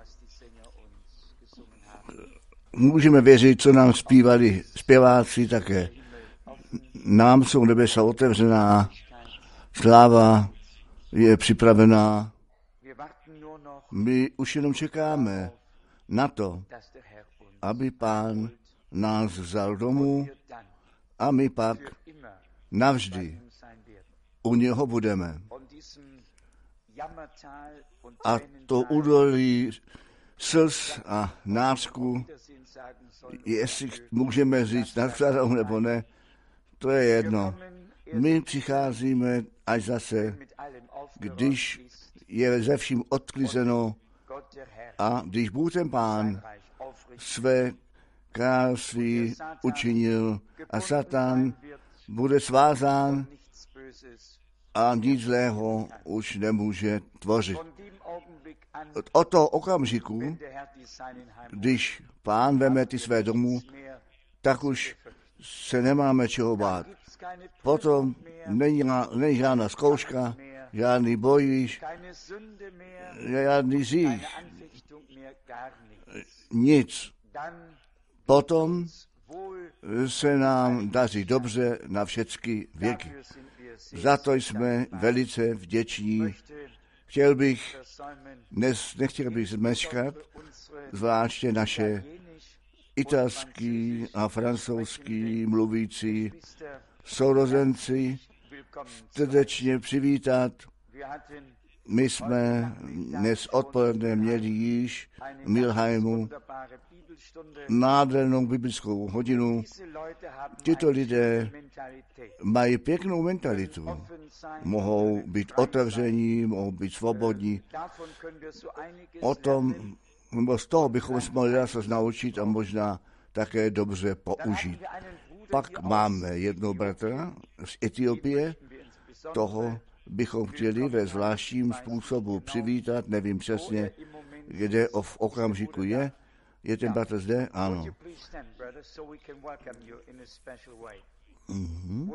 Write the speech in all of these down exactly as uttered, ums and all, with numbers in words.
Můžeme věřit, co nám zpívali zpěváci také. Nám jsou nebesa otevřená, sláva je připravená. My už jenom čekáme na to, aby Pán nás vzal domů a my pak navždy u něho budeme. A to údolí slz a násku, jestli můžeme říct nadvzadou nebo ne, to je jedno. My přicházíme až zase, když je ze vším odklizeno a když Bůh ten Pán své království učinil a Satan bude svázán a nic zlého už nemůže tvořit. Od toho okamžiku, když Pán veme ty své domů, tak už se nemáme čeho bát. Potom není, není žádná zkouška, žádný bojíš, žádný zích, nic. Potom se nám daří dobře na všechny věky. Za to jsme velice vděční. Chtěl bych, dnes nechtěl bych zmeškat, zvláště naše italský a francouzský mluvící sourozenci srdečně přivítat. My jsme dnes odpoledne měli již v Milheimu nádhernou biblickou hodinu. Tyto lidé mají pěknou mentalitu. Mohou být otevření, mohou být svobodní. O tom, nebo z toho bychom se mohli se naučit a možná také dobře použít. Pak máme jednoho bratra z Etiopie, toho bychom chtěli ve zvláštním způsobu přivítat, nevím přesně, kde v okamžiku je. Je ten bratr zde? Ano. Mm-hmm.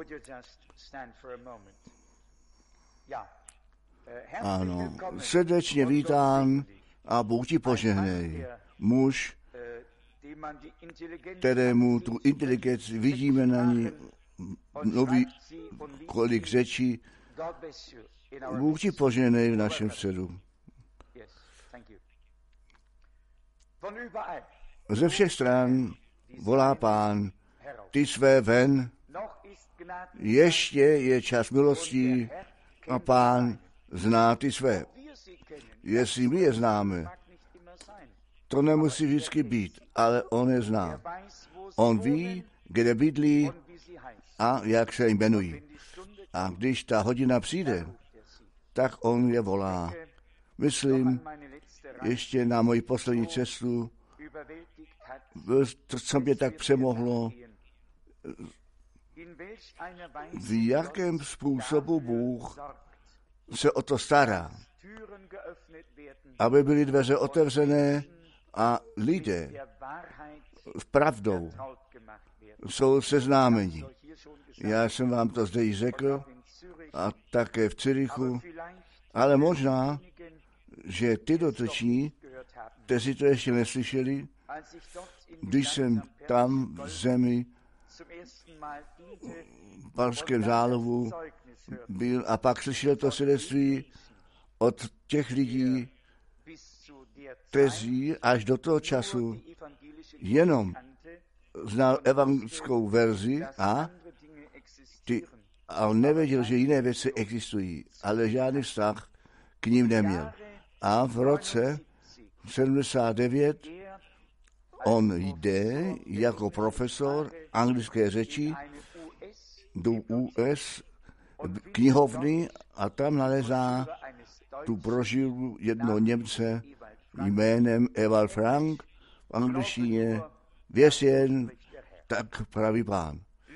Ano. Srdečně vítám a Bůh ti požehnej. Muž, kterému tu inteligenci vidíme na ní, nový kolik řečí, Bůh ti požehnej v našem středu. Ze všech stran volá Pán, ty své ven, ještě je čas milostí a Pán zná ty své. Jestli my je známe, to nemusí vždycky být, ale on je zná. On ví, kde bydlí a jak se jmenují. A když ta hodina přijde, tak on je volá. Myslím, ještě na moji poslední cestu, to, co mě tak přemohlo, v jakém způsobu Bůh se o to stará, aby byly dveře otevřené a lidé s pravdou jsou seznámeni. Já jsem vám to zde již řekl a také v Zürichu, ale možná, že ty dotyční, kteří to ještě neslyšeli, když jsem tam v zemi v Balském zálivu byl a pak slyšel to svědectví od těch lidí, kteří až do toho času jenom znal evangelickou verzi a, ty, a on nevěděl, že jiné věci existují, ale žádný vztah k ním neměl. A v roce sedmdesát devět on jde jako profesor anglické řeči do U S knihovny a tam nalezá tu brožuru jednoho Němce jménem Ewald Frank v angličtině Věř jen, tak praví Pán.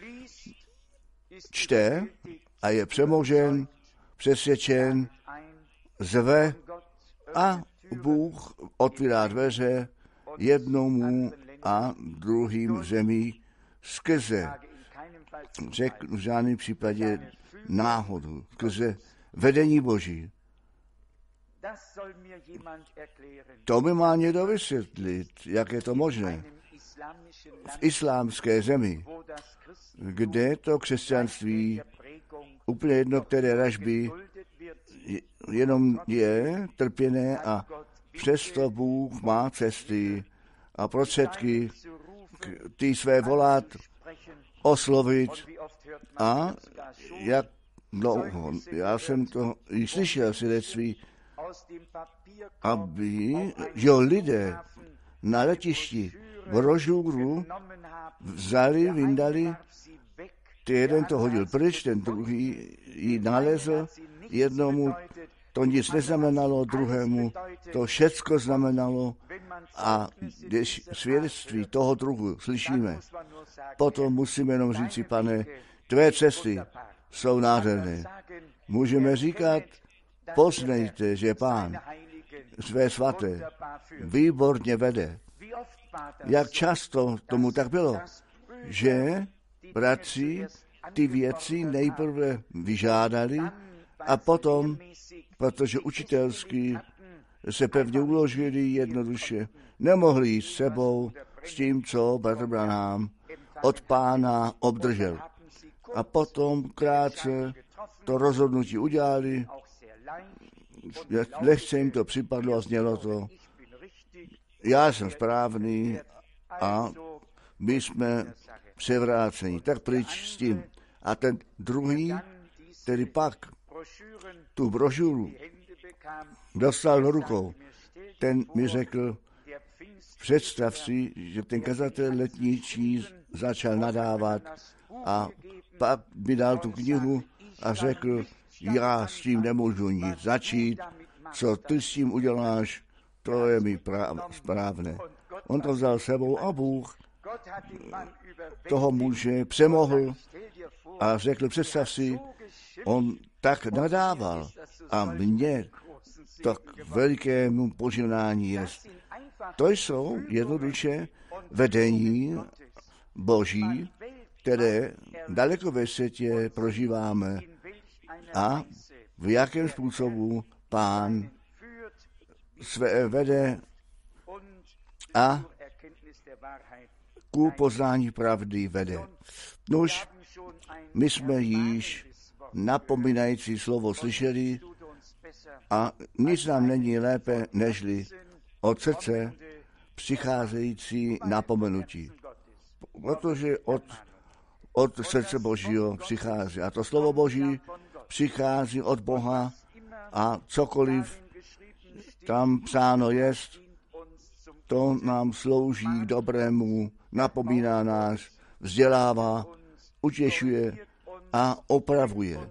Čte a je přemožen, přesvědčen, zve a Bůh otvírá dveře jednomu a druhým zemí skrze, řeknu v žádném případě náhodu, skrze vedení Boží. To mi má někdo vysvětlit, jak je to možné. V islámské zemi, kde to křesťanství úplně jedno, které ražby jenom je trpěné a přesto Bůh má cesty a prostředky ty své volat, oslovit a jak dlouho, já jsem to i slyšel svědectví, aby, že lidé na letišti brožuru vzali, vyndali, jeden to hodil pryč, ten druhý ji nalezl, jednomu to nic neznamenalo, druhému to všecko znamenalo a když svědectví toho druhu slyšíme, potom musíme jenom říci, Pane, tvé cesty jsou nádherné. Můžeme říkat, poznejte, že Pán své svaté výborně vede. Jak často tomu tak bylo, že bratři ty věci nejprve vyžádali a potom, protože učitelsky se pevně uložili jednoduše, nemohli jít s sebou s tím, co bratr Branham od Pána obdržel. A potom krátce to rozhodnutí udělali, lehce jim to připadlo a znělo to, já jsem správný a my jsme převrácení. Tak pryč s tím. A ten druhý, který pak tu brožuru dostal do rukou, ten mi řekl, představ si, že ten kazatel letničí začal nadávat a pak mi dal tu knihu a řekl, já s tím nemůžu nic začít, co ty s tím uděláš, to je mi správné. On to vzal sebou a Bůh toho muže přemohl a řekl, představ si, on tak nadával a mně tak velikému požehnání je. To jsou jednoduše vedení Boží, které daleko ve světě prožíváme a v jakém způsobu Pán své vede a ku poznání pravdy vede. Nož, my jsme již napomínající slovo slyšeli a nic nám není lépe, nežli od srdce přicházející napomenutí. Protože od, od srdce Božího přichází. A to slovo Boží přichází od Boha a cokoliv tam psáno jest, to nám slouží k dobrému, napomíná nás, vzdělává, utěšuje a opravuje.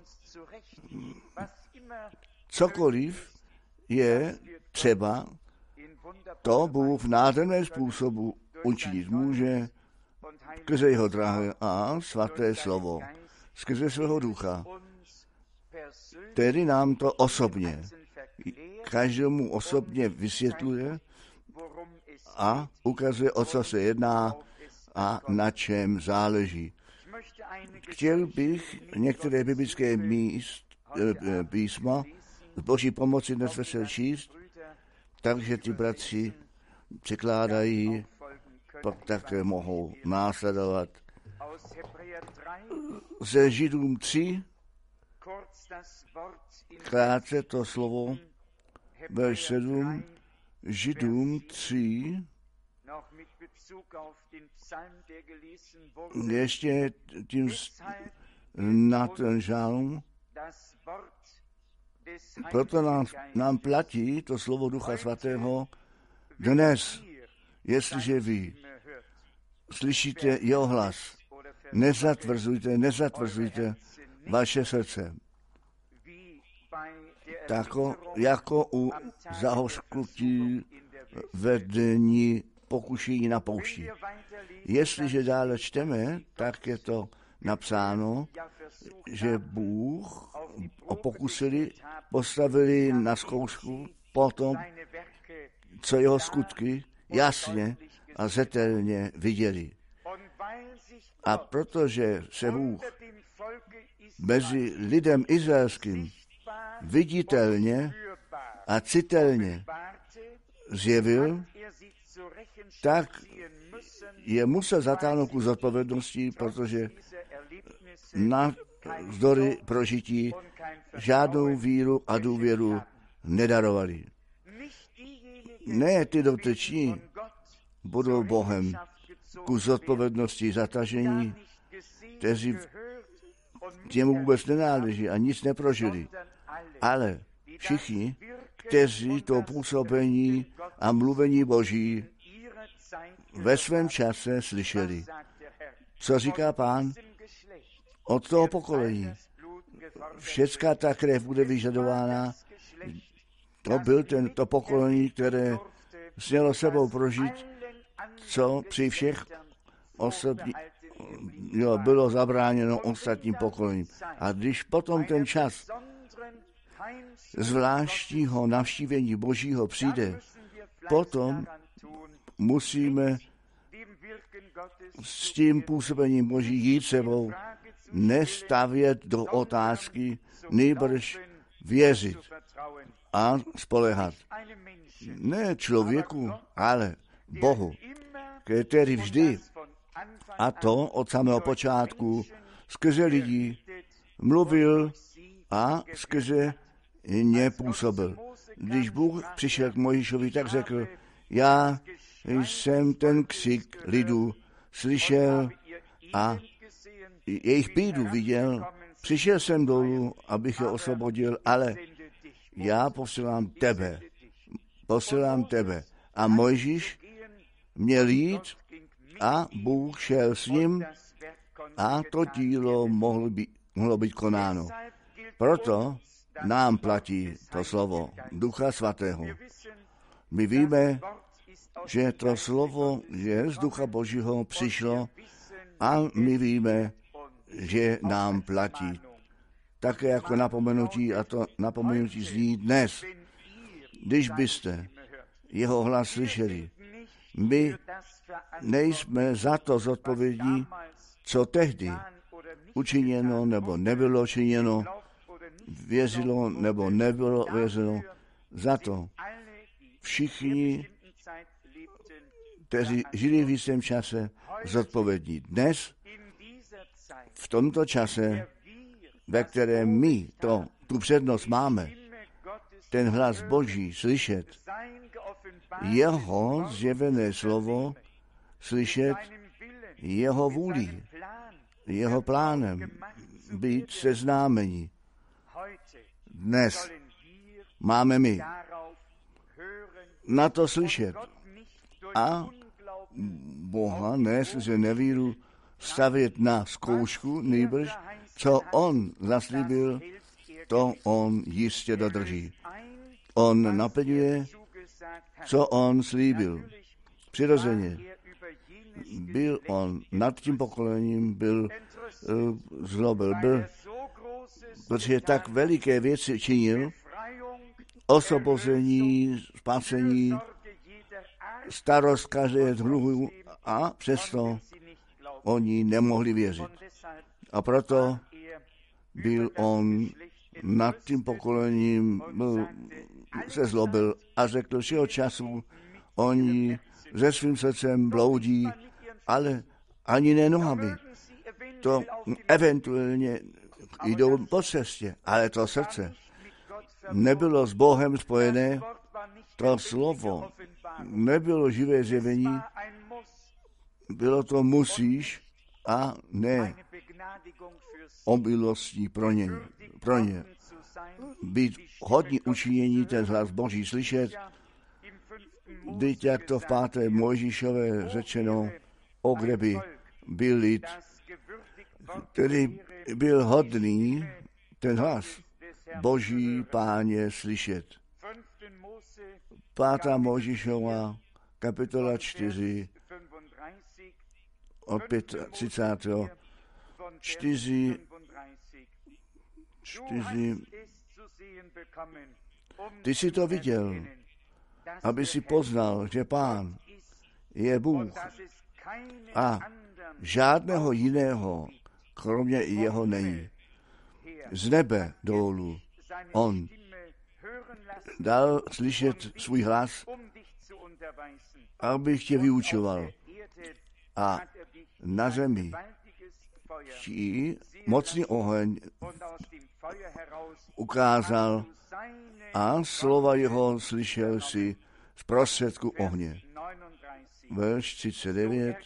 Cokoliv je třeba, to Bůh v nádherném způsobu učinit může skrze jeho drahé a svaté slovo, skrze svého ducha. Tedy nám to osobně, každému osobně vysvětluje a ukazuje, o co se jedná a na čem záleží. Chtěl bych některé biblické míst, e, písma z Boží pomoci dnes vesel číst, takže ty bratři překládají, pak také mohou následovat. Ze Židům tři, krátce to slovo, verš sedm, Židům tři, ještě tím na ten žálm, proto nám, nám platí to slovo Ducha Svatého dnes, jestliže vy slyšíte jeho hlas, nezatvrzujte, nezatvrzujte vaše srdce. Tako, jako u zahořklutí ve dni pokušení na poušti. Jestliže dále čteme, tak je to napsáno, že Bůh o pokusili, postavili na zkoušku potom, co jeho skutky jasně a zetelně viděli. A protože se Bůh mezi lidem izraelským viditelně a citelně zjevil, tak je musel zatáhnout ku zodpovědnosti, protože navzdory prožití žádnou víru a důvěru nedarovali. Ne ty dotyční budou Bohem ku zodpovědnosti zatažení, kteří těmu vůbec nenáleží a nic neprožili, ale všichni, kteří to působení a mluvení Boží ve svém čase slyšeli. Co říká Pán? Od toho pokolení. Všecká ta krev bude vyžadována. To byl ten, to pokolení, které smělo sebou prožít, co při všech osobní, jo, bylo zabráněno ostatním pokolením. A když potom ten čas zvláštního navštívení Božího přijde, potom musíme s tím působením Boží jít sebou, nestavět do otázky, nýbrž věřit a spoléhat. Ne člověku, ale Bohu, který vždy, a to od samého počátku, skrze lidí mluvil a skrze ně působil. Když Bůh přišel k Mojžíšovi, tak řekl, já jsem ten křik lidu slyšel a jejich bídu viděl. Přišel jsem dolů, abych je osvobodil, ale já posílám tebe. Posílám tebe. A Mojžíš měl jít a Bůh šel s ním a to dílo mohlo být, mohlo být konáno. Proto nám platí to slovo Ducha Svatého. My víme, že to slovo je z Ducha Božího přišlo a my víme, že nám platí. Také jako napomenutí, a to napomenutí zní dnes. Když byste jeho hlas slyšeli, my nejsme za to zodpovědní, co tehdy učiněno nebo nebylo činěno, věřilo nebo nebylo věřilo, za to všichni, kteří žili v jistém čase, zodpovědní. Dnes, v tomto čase, ve kterém my to, tu přednost máme, ten hlas Boží slyšet, jeho zjevené slovo slyšet, jeho vůli, jeho plánem být seznámeni. Dnes máme my na to slyšet a Boha ne skrze nevíru stavět na zkoušku, nýbrž co on zaslíbil, to on jistě dodrží. On naplňuje, co on slíbil. Přirozeně byl on nad tím pokolením, byl uh, zlobil, byl, protože tak veliké věci činil, osvobození, spasení, starost každého druhu a přesto oni nemohli věřit. A proto byl on nad tím pokolením, byl, se zlobil a řekl, všeho času oni se svým srdcem bloudí, ale ani ne nohami. To eventuálně jdou po cestě, ale to srdce nebylo s Bohem spojené, to slovo nebylo živé zjevení, bylo to musíš a ne omilostí pro ně. Pro ně. Být hodní učinění ten hlas Boží slyšet, vždyť jak to v páté Mojžíšové řečeno, o kde by byl lid, který byl hodný ten hlas Boží Páně slyšet. Pátá Mojžíšova, kapitola čtyři, od třicátého pátého čtyři, čtyři. Ty jsi to viděl, aby si poznal, že Pán je Bůh a žádného jiného, kromě jeho není. Z nebe dolů on dal slyšet svůj hlas, abych tě vyučoval. A na zemi ti mocný oheň ukázal a slova jeho slyšel si z prostředku ohně. Verš třicet devět.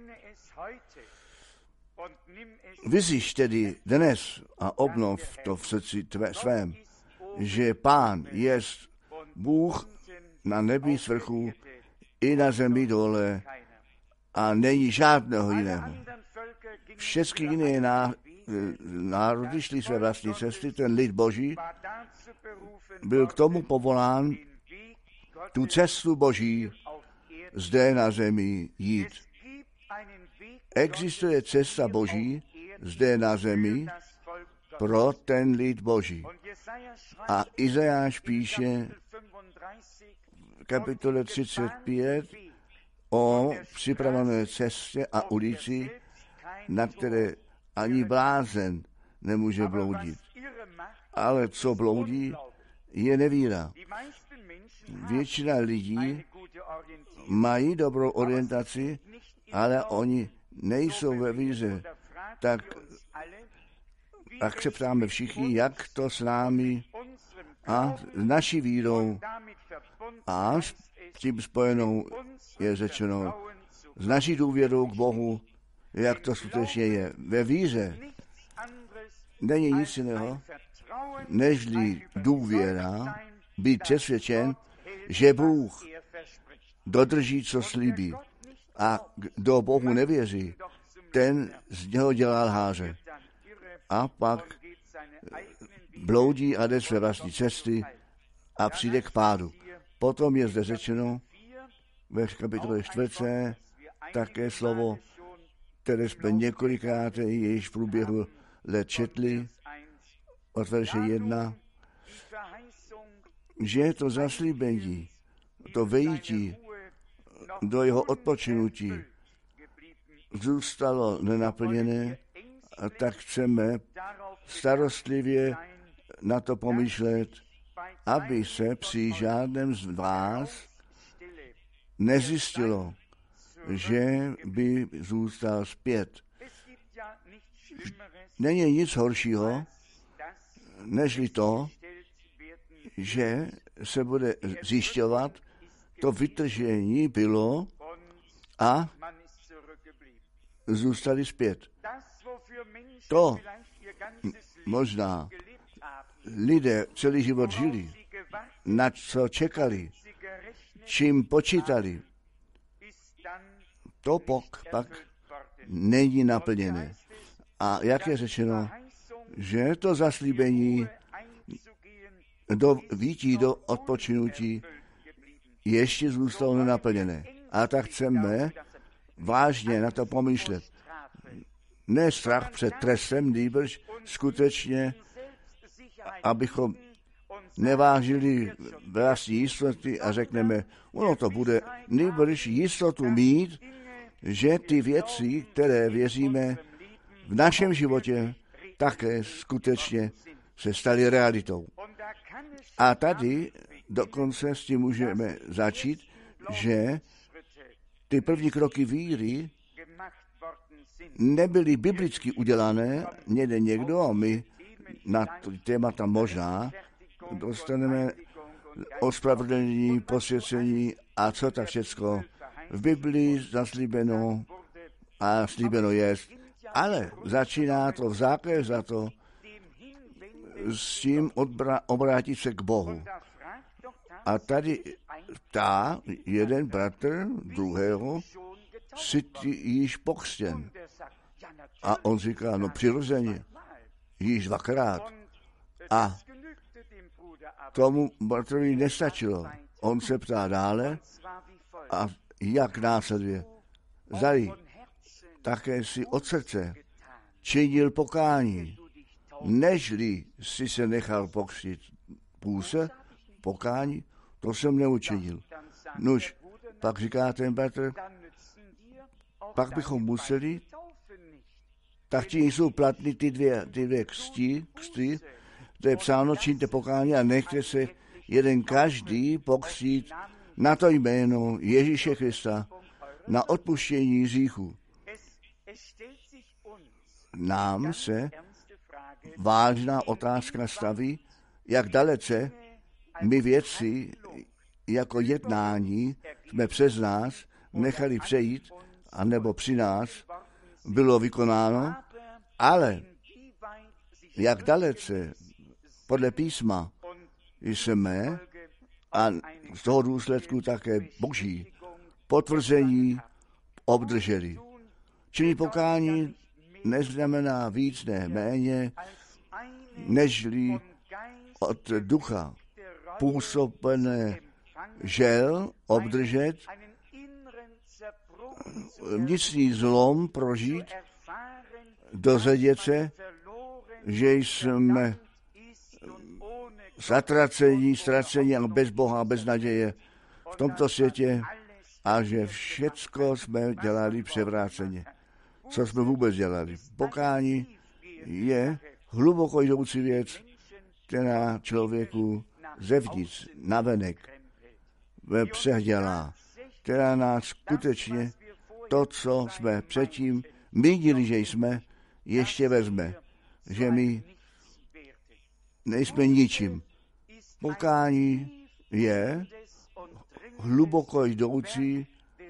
Vyzjiš tedy dnes a obnov to v srdci tvé, svém, že Pán jest Bůh na nebi svrchu i na zemi dole a není žádného jiného. Všechny jiné ná, národy šly své vlastní cesty, ten lid Boží byl k tomu povolán tu cestu Boží zde na zemi jít. Existuje cesta Boží zde na zemi pro ten lid Boží. A Izajáš píše v kapitole třicet pět o připravené cestě a ulici, na které ani blázen nemůže bloudit. Ale co bloudí, je nevíra. Většina lidí mají dobrou orientaci, ale oni nejsou ve víře. Tak, tak se ptáme všichni, jak to s námi a s naší vírou a s tím spojenou je řečeno s naší důvěrou k Bohu, jak to skutečně je. Ve víře není nic jiného, nežli důvěra, být přesvědčen, že Bůh dodrží, co slíbí. A kdo Bohu nevěří, ten z něho dělá lháře. A pak bloudí a jde své vlastní cesty a přijde k pádu. Potom je zde řečeno ve kapitole čtvrté také slovo, které jsme několikrát již v průběhu let četli, od verše jedna, že to zaslíbení, to vejítí do jeho odpočinutí zůstalo nenaplněné, a tak chceme starostlivě na to pomýšlet, aby se při žádném z vás nezjistilo, že by zůstal zpět. Není nic horšího, nežli to, že se bude zjišťovat, to vytržení bylo a zůstali zpět. To možná lidé celý život žili, na co čekali, čím počítali, to pok pak není naplněné. A jak je řečeno, že to zaslíbení do vítí, do odpočinutí ještě zůstalo nenaplněné. A tak chceme vážně na to pomýšlet. Ne strach před trestem, nýbrž skutečně, abychom nevážili vlastní jistoty a řekneme, ono to bude, nýbrž jistotu mít, že ty věci, které věříme v našem životě, také skutečně se staly realitou. A tady dokonce s tím můžeme začít, že ty první kroky víry nebyly biblicky udělané, někde někdo, a my na témata možná dostaneme ospravedlnění, posvěcení a co tak všecko v Biblii zaslíbeno a slíbeno jest. Ale začíná to v základě za to s tím odbra- obrátit se k Bohu. A tady ptá jeden bratr druhého, jsi ty již pokřtěn. A on říká, no přirozeně, již dvakrát. A tomu bratrovi nestačilo. On se ptá dále a jak následuje. Zdali také si od srdce činil pokání, nežli si se nechal pokřtít. Půse, pokání, to jsem neučinil. Nuž, pak říká ten bratr, pak bychom museli, tak ti jsou platný ty dvě, ty dvě křtí, křtí, to je psáno, čiňte pokání a nechte se jeden každý pokřtít na to jméno Ježíše Krista, na odpuštění hříchů. Nám se vážná otázka staví, jak dalece my věci jako jednání jsme přes nás nechali přejít, anebo při nás bylo vykonáno, ale jak dalece podle písma jsme a z toho důsledku také Boží potvrzení obdrželi. Čili pokání neznamená víc, ne méně, nežli od ducha působené žel obdržet, vnitřní zlom prožít, dozvědět se, že jsme zatracení, ztracení a bez Boha, bez naděje v tomto světě a že všecko jsme dělali převráceně. Co jsme vůbec dělali? Pokání je hluboko jdoucí věc, která člověku zevnitř, navenek, přehdělá, která nás skutečně to, co jsme předtím mínili, že jsme, ještě vezme, že my nejsme ničím. Pokání je hluboko jdoucí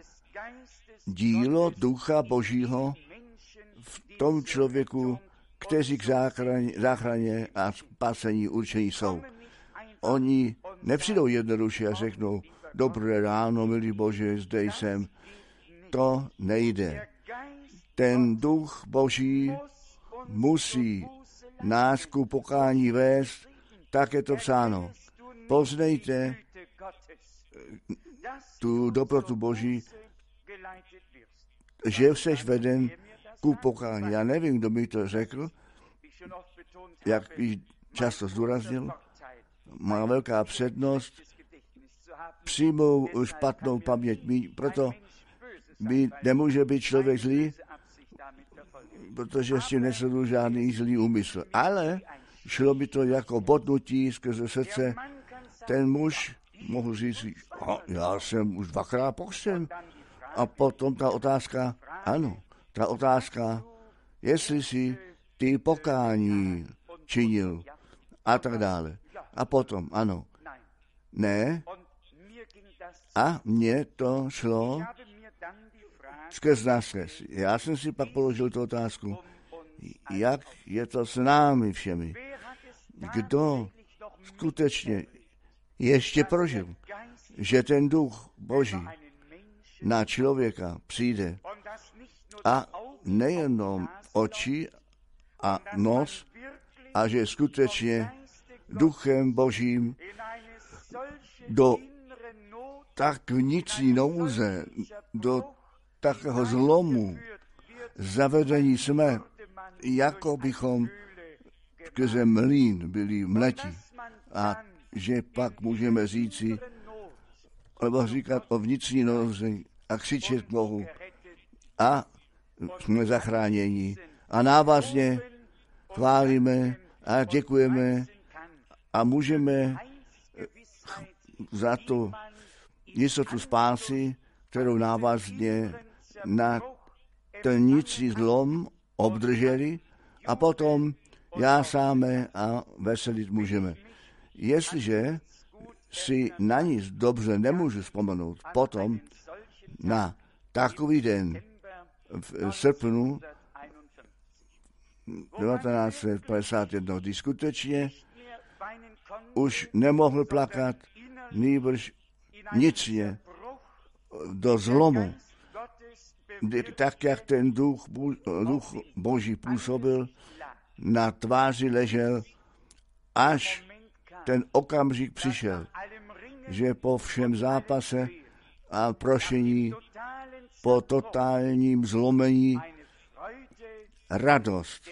dílo Ducha Božího v tom člověku, kteří k záchraně, záchraně a spasení určení jsou. Oni nepřijdou jednoduše a řeknou, dobré ráno, milý Bože, zde jsem. To nejde. Ten Duch Boží musí nás ku pokání vést, tak je to psáno. Poznejte tu dobrotu Boží, že jsi veden ku pokání. Já nevím, kdo mi to řekl, jak již často zdůraznil, má velká přednost přijmou špatnou paměť mít, proto by nemůže být člověk zlý, protože s tím nesledu žádný zlý úmysl. Ale šlo by to jako bodnutí skrze srdce. Ten muž mohl říct, já jsem už dvakrát pokřtěn. A potom ta otázka, ano, ta otázka, jestli si ty pokání činil a tak dále. A potom, ano, ne. A mně to šlo skrz náskres. Já jsem si pak položil tu otázku, jak je to s námi všemi. Kdo skutečně ještě prožil, že ten Duch Boží na člověka přijde a nejenom oči a nos, a že skutečně Duchem Božím do tak vnitřní nouze, do takového zlomu zavedení jsme, jako bychom skrze mlýn byli mletí. A že pak můžeme říci, nebo říkat o vnitřní nouze a křičet Bohu. A jsme zachráněni. A návazně chválíme a děkujeme a můžeme za tu jistotu spásy, kterou návazně na ten vnitřní zlom obdrželi a potom jásáme a veselit můžeme. Jestliže si na nic dobře nemůžu vzpomenout, potom na takový den v srpnu devatenáct set padesát jedna, kdy skutečně už nemohl plakat, nýbrž vnitřně do zlomu, tak jak ten duch, duch Boží působil, na tváři ležel, až ten okamžik přišel, že po všem zápase a prošení, po totálním zlomení, radost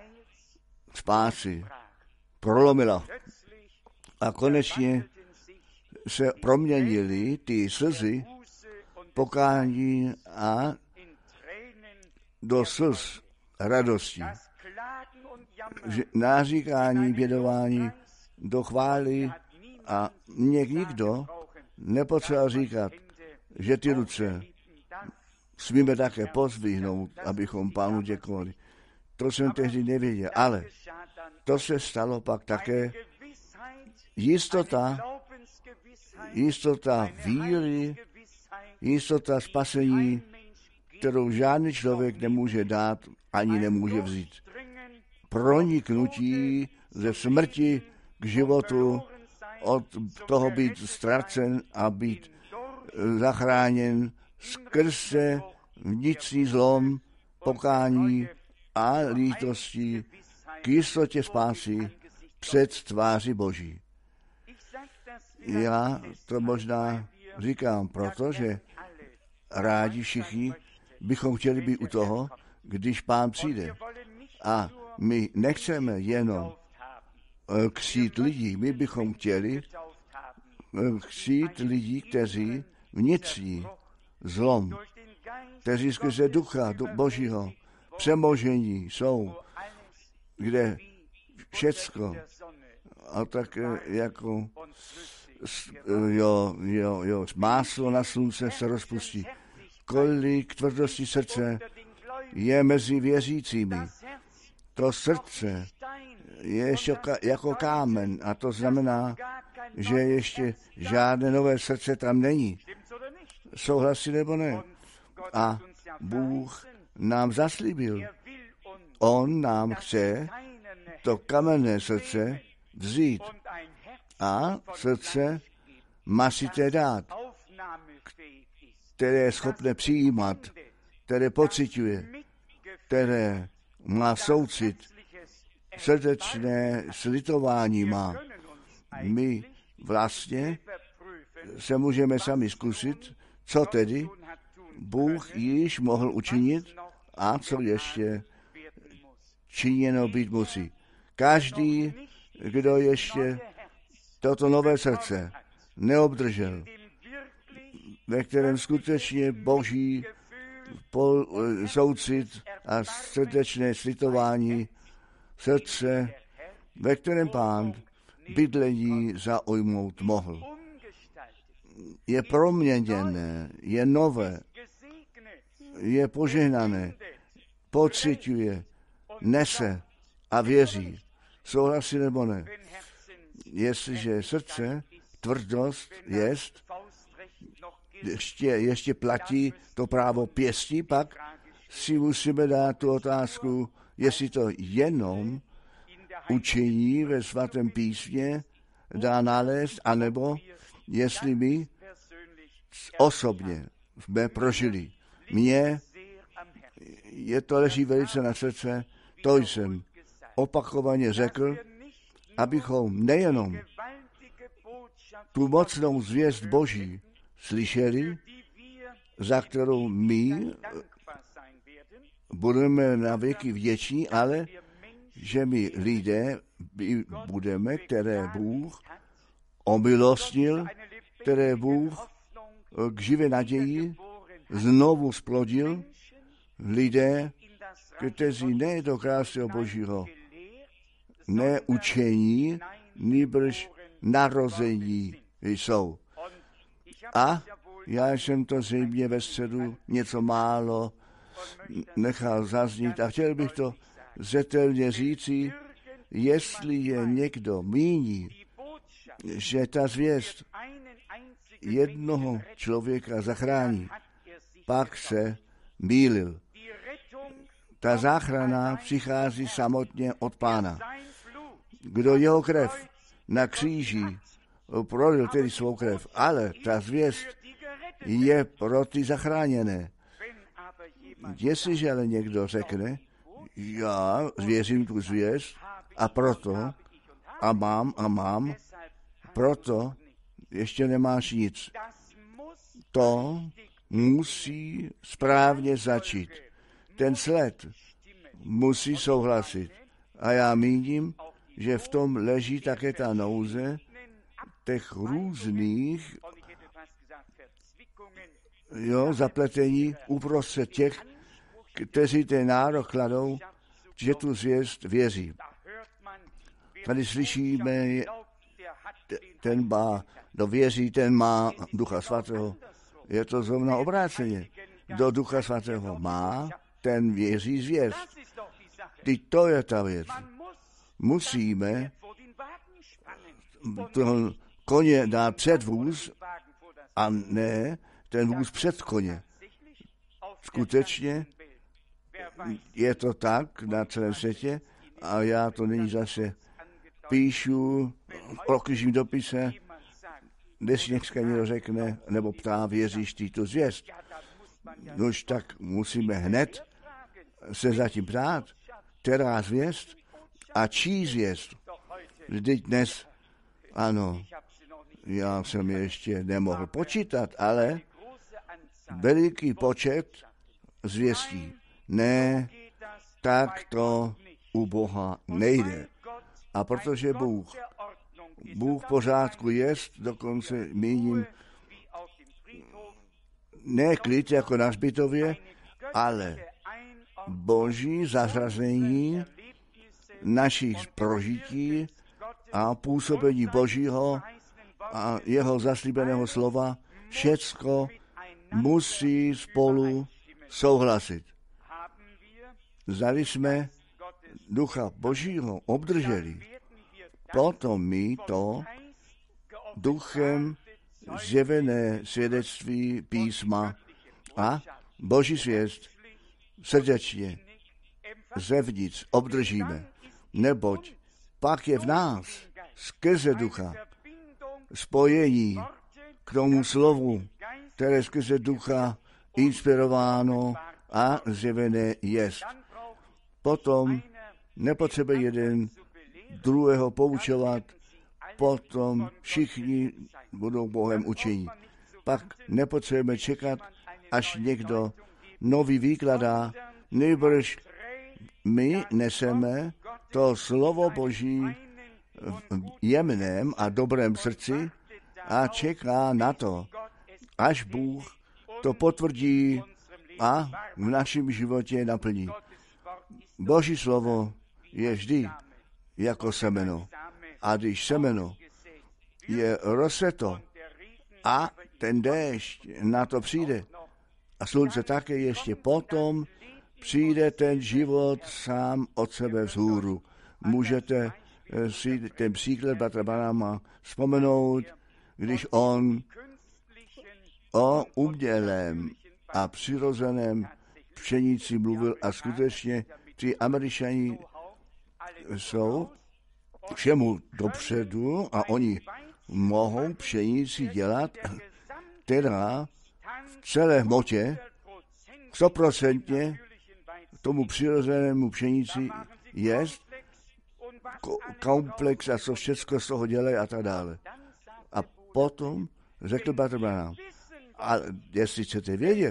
spásy prolomila. A konečně se proměnily ty slzy pokání a do slz radosti. Náříkání, bědování do chvály A někdo nepotřeba říkat, že ty ruce smíme také pozvihnout, abychom Pánu děkovali. To jsem tehdy nevěděl, ale to se stalo pak také jistota, jistota víry, jistota spasení, kterou žádný člověk nemůže dát, ani nemůže vzít. Proniknutí ze smrti k životu, od toho být ztracen a být zachráněn skrze vnitřní zlom, pokání a lítostí k jistotě spásy před tváří Boží. Já to možná říkám proto, že rádi všichni bychom chtěli být u toho, když Pán přijde. A my nechceme jenom křít lidí, my bychom chtěli křít lidí, kteří vnitřní zlom, kteří skrze ducha Božího přemožení jsou, kde všecko a tak jako jo, jo, jo, máslo na slunce se rozpustí. Kolik tvrdosti srdce je mezi věřícími. To srdce je ještě jako kámen a to znamená, že ještě žádné nové srdce tam není. Souhlasí nebo ne? A Bůh nám zaslíbil. On nám chce to kamenné srdce vzít a srdce masité dát, které je schopné přijímat, které pociťuje, které má soucit, srdečné slitování má. My vlastně se můžeme sami zkusit, co tedy Bůh již mohl učinit a co ještě činěno být musí. Každý, kdo ještě toto nové srdce neobdržel, ve kterém skutečně Boží pol, soucit a srdečné slitování srdce, ve kterém Pán bydlení zaujmout mohl. Je proměněné, je nové, je požehnané, pociťuje, nese a věří. Souhlasí nebo ne? Jestliže srdce, tvrdost jest, ještě, ještě platí to právo pěstí, pak si musíme dát tu otázku, jestli to jenom učení ve svatém písmě dá nalézt, anebo jestli my osobně jsme prožili. Mně je to leží velice na srdce, to jsem opakovaně řekl, abychom nejenom tu mocnou zvěst Boží slyšeli, za kterou my budeme na věky vděční, ale že my lidé budeme, které Bůh omilostnil, které Bůh k živé naději znovu splodil, lidé, kteří ne do krásného Božího neučení, nýbrž narození jsou. A já jsem to zřejmě ve středu něco málo nechal zaznít a chtěl bych to zetelně říci, jestli je někdo míní, že ta zvěst jednoho člověka zachrání, pak se mýlil. Ta záchrana přichází samotně od Pána. Kdo jeho krev na kříži prolil tedy svou krev, ale ta zvěst je pro ty zachráněné. Jestliže ale někdo řekne, já věřím tu zvěst a proto a mám a mám, proto ještě nemáš nic. To musí správně začít. Ten sled musí souhlasit. A já míním, že v tom leží také ta nouze těch různých jo, zapletení uprostřed těch, kteří ten nárok kladou, že tu zvěst věří. Tady slyšíme ten má, kdo věří, ten má Ducha Svatého. Je to zrovna obráceně. Kdo Ducha Svatého má, ten věří zvěst. Teď to je ta věc. Musíme toho koně dát před vůz a ne ten vůz před koně. Skutečně je to tak na celém světě a já to nyní zase píšu v okružním dopise, když někdo řekne nebo ptá, věříš ty tu zvěst. Nož tak musíme hned se zatím ptát, která zvěst a čí zvěst. Vždyť dnes, ano, já jsem ještě nemohl počítat, ale veliký počet zvěstí. Ne, tak to u Boha nejde. A protože Bůh, Bůh pořádku jest, dokonce míním ne klid jako na hřbitově, ale boží zařazení našich prožití a působení Božího a jeho zaslíbeného slova, všecko musí spolu souhlasit. Zdali jsme Ducha Božího obdrželi, potom my to duchem zjevené svědectví písma a Boží svěst srdečně zevnitř obdržíme, neboť pak je v nás skrze ducha spojení k tomu slovu, které skrze ducha inspirováno a zjevené jest. Potom nepotřebuje jeden druhého poučovat, potom všichni budou Bohem učení. Pak nepotřebujeme čekat, až někdo nový výkladá, nejbrž my neseme to slovo Boží v jemném a dobrém srdci a čeká na to, až Bůh to potvrdí a v našem životě naplní. Boží slovo je vždy jako semeno. A když semeno je roseto a ten déšť na to přijde a slunce také ještě, potom přijde ten život sám od sebe vzhůru. Můžete si ten příklad bratra Branhama vzpomenout, když on o umělém a přirozeném pšenici mluvil a skutečně ti Američani jsou všemu dopředu a oni mohou pšenici dělat, která v celé hmotě stoprocentně tomu přirozenému pšenici jest komplex a co všechno z toho dělají a tak dále. A potom řekl bratr Branham, a jestli chcete vědět,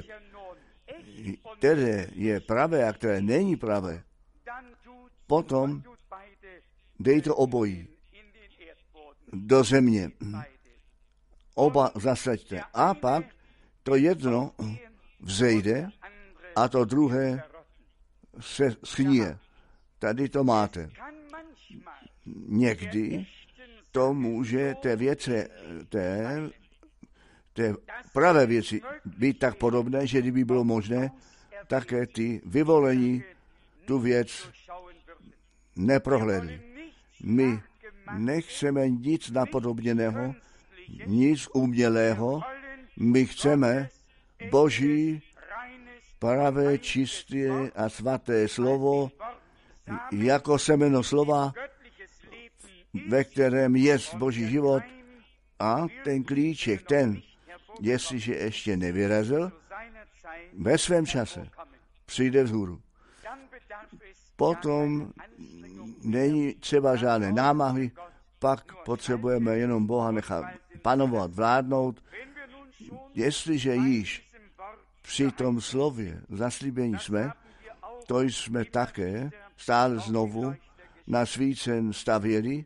které je pravé a které není pravé, potom dejte obojí do země. Oba zasaďte. A pak to jedno vzejde a to druhé se schníje. Tady to máte. Někdy to může té věce, té, té pravé věci být tak podobné, že kdyby bylo možné, také ty vyvolení tu věc neprohlédli. My nechceme nic napodobněného, nic umělého, my chceme Boží pravé, čisté a svaté slovo, jako semeno slova, ve kterém je Boží život a ten klíček, ten, jestliže ještě nevyrazil, ve svém čase přijde vzhůru. Potom není třeba žádné námahy, pak potřebujeme jenom Boha nechat panovat, vládnout. Jestliže již při tom slově zaslíbení jsme, to jsme také stále znovu na svícen stavěli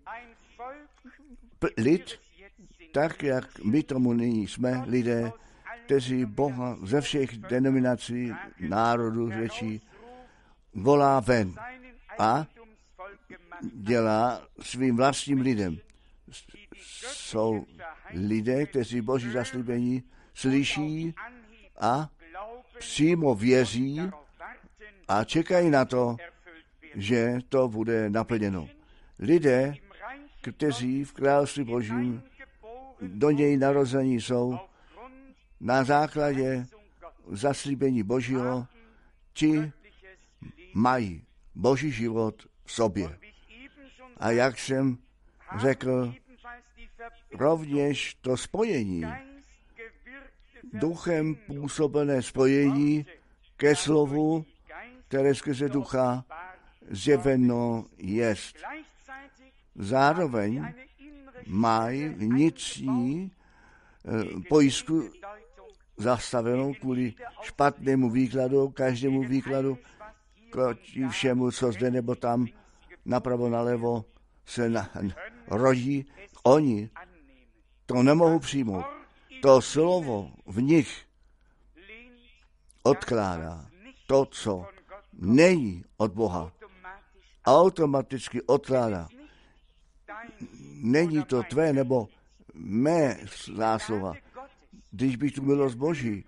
lid, tak jak my tomu nyní jsme, lidé, kteří Boha ze všech denominací, národů, řečí, volá ven a dělá svým vlastním lidem jsou lidé, kteří Boží zaslíbení slyší a přímo věří a čekají na to, že to bude naplněno. Lidé, kteří v království Božím do něj narození jsou, na základě zaslíbení Božího, ti mají Boží život v sobě. A jak jsem řekl, rovněž to spojení, duchem působené spojení ke slovu, které skrze ducha zjeveno jest. Zároveň mají vnitřní pojistku zastavenou kvůli špatnému výkladu, každému výkladu, proti všemu, co zde nebo tam, napravo, nalevo se na, rodí. Oni to nemohou přijmout. To slovo v nich odkládá to, co není od Boha. Automaticky odkládá. Není to tvé nebo mé zásluha. Když bych tu milost Boží,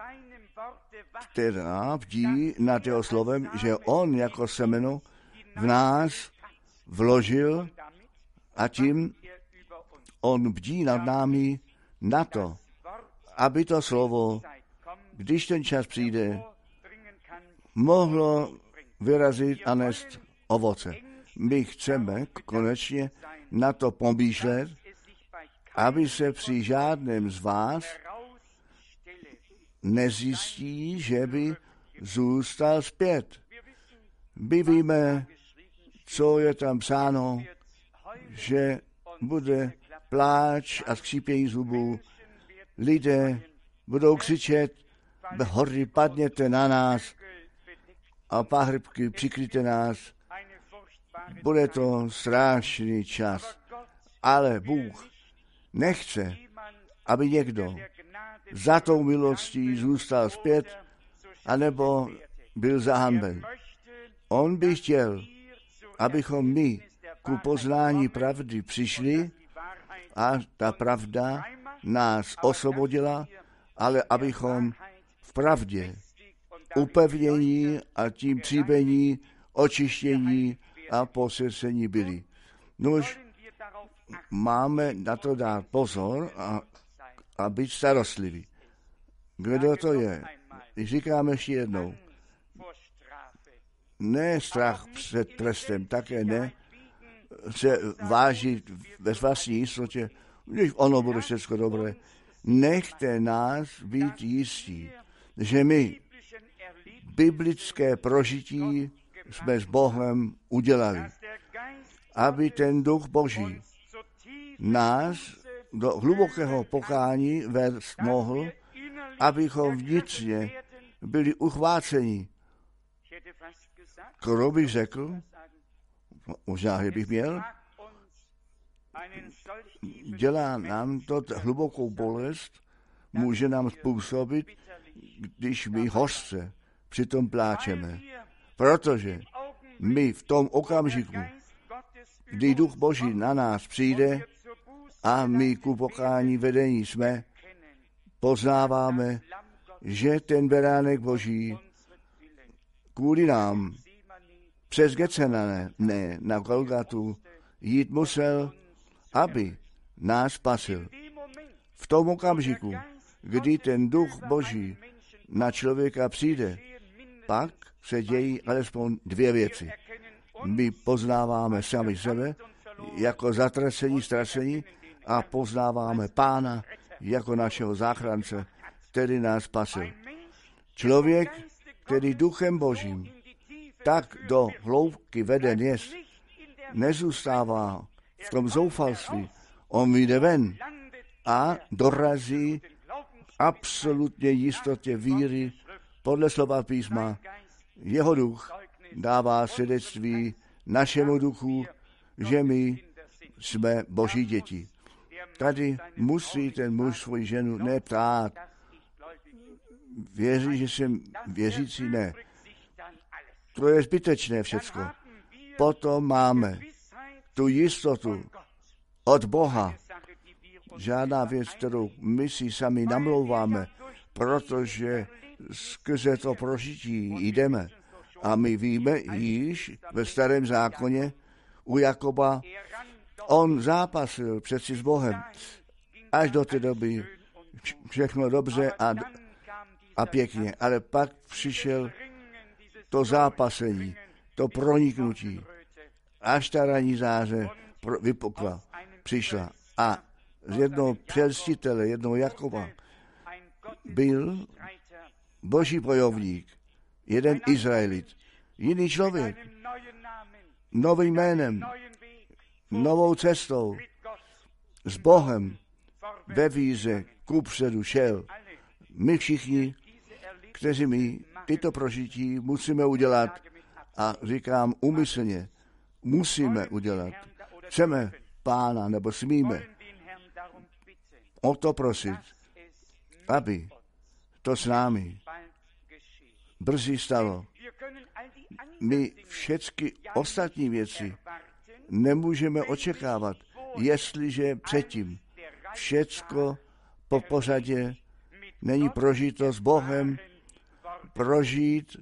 která bdí nad jeho slovem, že on jako semeno v nás vložil a tím on bdí nad námi na to, aby to slovo, když ten čas přijde, mohlo vyrazit a nést ovoce. My chceme konečně na to pomýšlet, aby se při žádném z vás nezjistí, že by zůstal zpět. My víme, co je tam psáno, že bude pláč a skřípění zubů. Lidé budou křičet, hory, padněte na nás a pahrybky, přikryjte nás. Bude to strašný čas. Ale Bůh nechce, aby někdo za tou milostí zůstal zpět, anebo byl zahanben. On by chtěl, abychom my ku poznání pravdy přišli a ta pravda nás osvobodila, ale abychom v pravdě upevnění a tím příbení, očištění a posvěcení byli. Nož máme na to dát pozor a, a být starostliví. Kdo to je? Říkáme ještě jednou. Ne strach před trestem, také ne se vážit ve vlastní jistotě, když ono bude všechno dobré. Nechte nás být jistí, že my biblické prožití jsme s Bohem udělali, aby ten duch Boží nás do hlubokého pokání vést mohl, abychom vnitřně byli uchváceni. Kdo bych řekl, možná, že bych měl, dělá nám to hlubokou bolest, může nám způsobit, když my hořce přitom pláčeme. Protože my v tom okamžiku, kdy duch Boží na nás přijde a my ku pokání vedení jsme, poznáváme, že ten beránek Boží kvůli nám přes Getsemane, ne, na Golgatu jít musel, aby nás spasil. V tom okamžiku, kdy ten duch Boží na člověka přijde, pak se dějí alespoň dvě věci. My poznáváme sami sebe jako zatracení, ztracení a poznáváme Pána jako našeho záchrance, který nás spasil. Člověk, který duchem Božím tak do hloubky veden jest, nezůstává v tom zoufalství. On vyjde ven a dorazí absolutně jistotě víry podle slova písma. Jeho duch dává svědectví našemu duchu, že my jsme Boží děti. Tady musí ten muž svoji ženu neptát. Věří, že jsem věřící? Ne. To je zbytečné všecko. Potom máme tu jistotu od Boha, žádná věc, kterou my si sami namlouváme, protože skrze to prožití jdeme. A my víme již ve Starém zákoně u Jakoba, on zápasil přeci s Bohem. Až do té doby všechno dobře a, a pěkně. Ale pak přišel to zápasení, to proniknutí. Až ta ranní záře vypukla, přišla. A z jednoho přelstitele, jednoho Jakoba, byl boží bojovník, jeden Izraelit, jiný člověk, novým jménem, novou cestou, s Bohem ve víře kupředu šel. My všichni, kteří my tyto prožití musíme udělat, a říkám umyslně, musíme udělat. Chceme Pána, nebo smíme o to prosit, aby to s námi brzy stalo. My všechny ostatní věci nemůžeme očekávat, jestliže předtím všecko po pořadě není prožito s Bohem, prožít,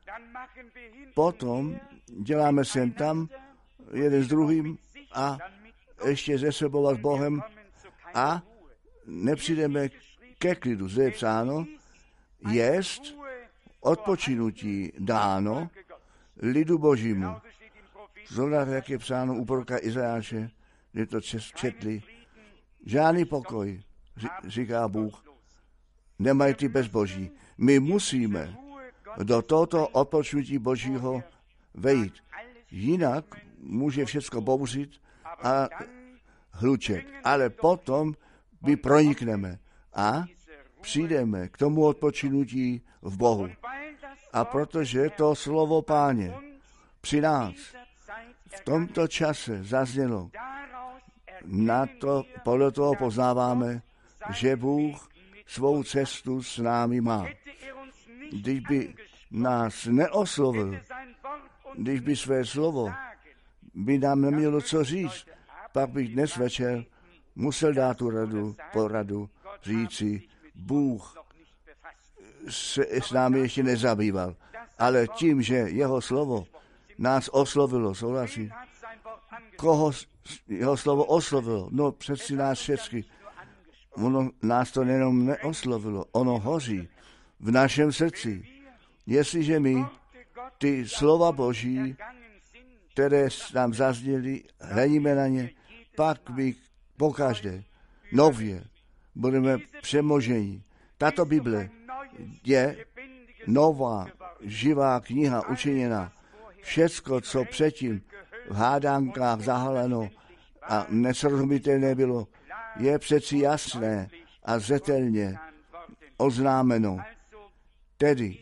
potom děláme sem tam, jeden s druhým a ještě ze sebou a s Bohem a nepřijdeme ke klidu. Zde je psáno, jest odpočinutí dáno lidu božímu. Zrovna jak je psáno u proroka Izajáše, že to četli, žádný pokoj, říká Bůh, nemají ty bezboží. My musíme do tohoto odpočinutí božího vejít. Jinak může všecko bouřit a hlučet. Ale potom my pronikneme a přijdeme k tomu odpočinutí v Bohu. A protože to slovo Páně při nás v tomto čase zaznělo, na to, podle toho poznáváme, že Bůh svou cestu s námi má. Když by nás neoslovil, když by své slovo by nám nemělo co říct, pak bych dnes večer musel dát tu radu, poradu, říci, Bůh se s námi ještě nezabýval, ale tím, že jeho slovo nás oslovilo, souhlasí, koho jeho slovo oslovilo, no přeci nás všechny, ono nás to nejenom neoslovilo, ono hoří v našem srdci. Jestliže my ty slova Boží, které nám zazněly, hledíme na ně, pak my pokaždé nově budeme přemoženi. Tato Bible je nová, živá kniha učiněna. Všecko, co předtím v hádánkách zahaleno a nesrozumitelné bylo, je přeci jasné a zřetelně oznámeno. Tedy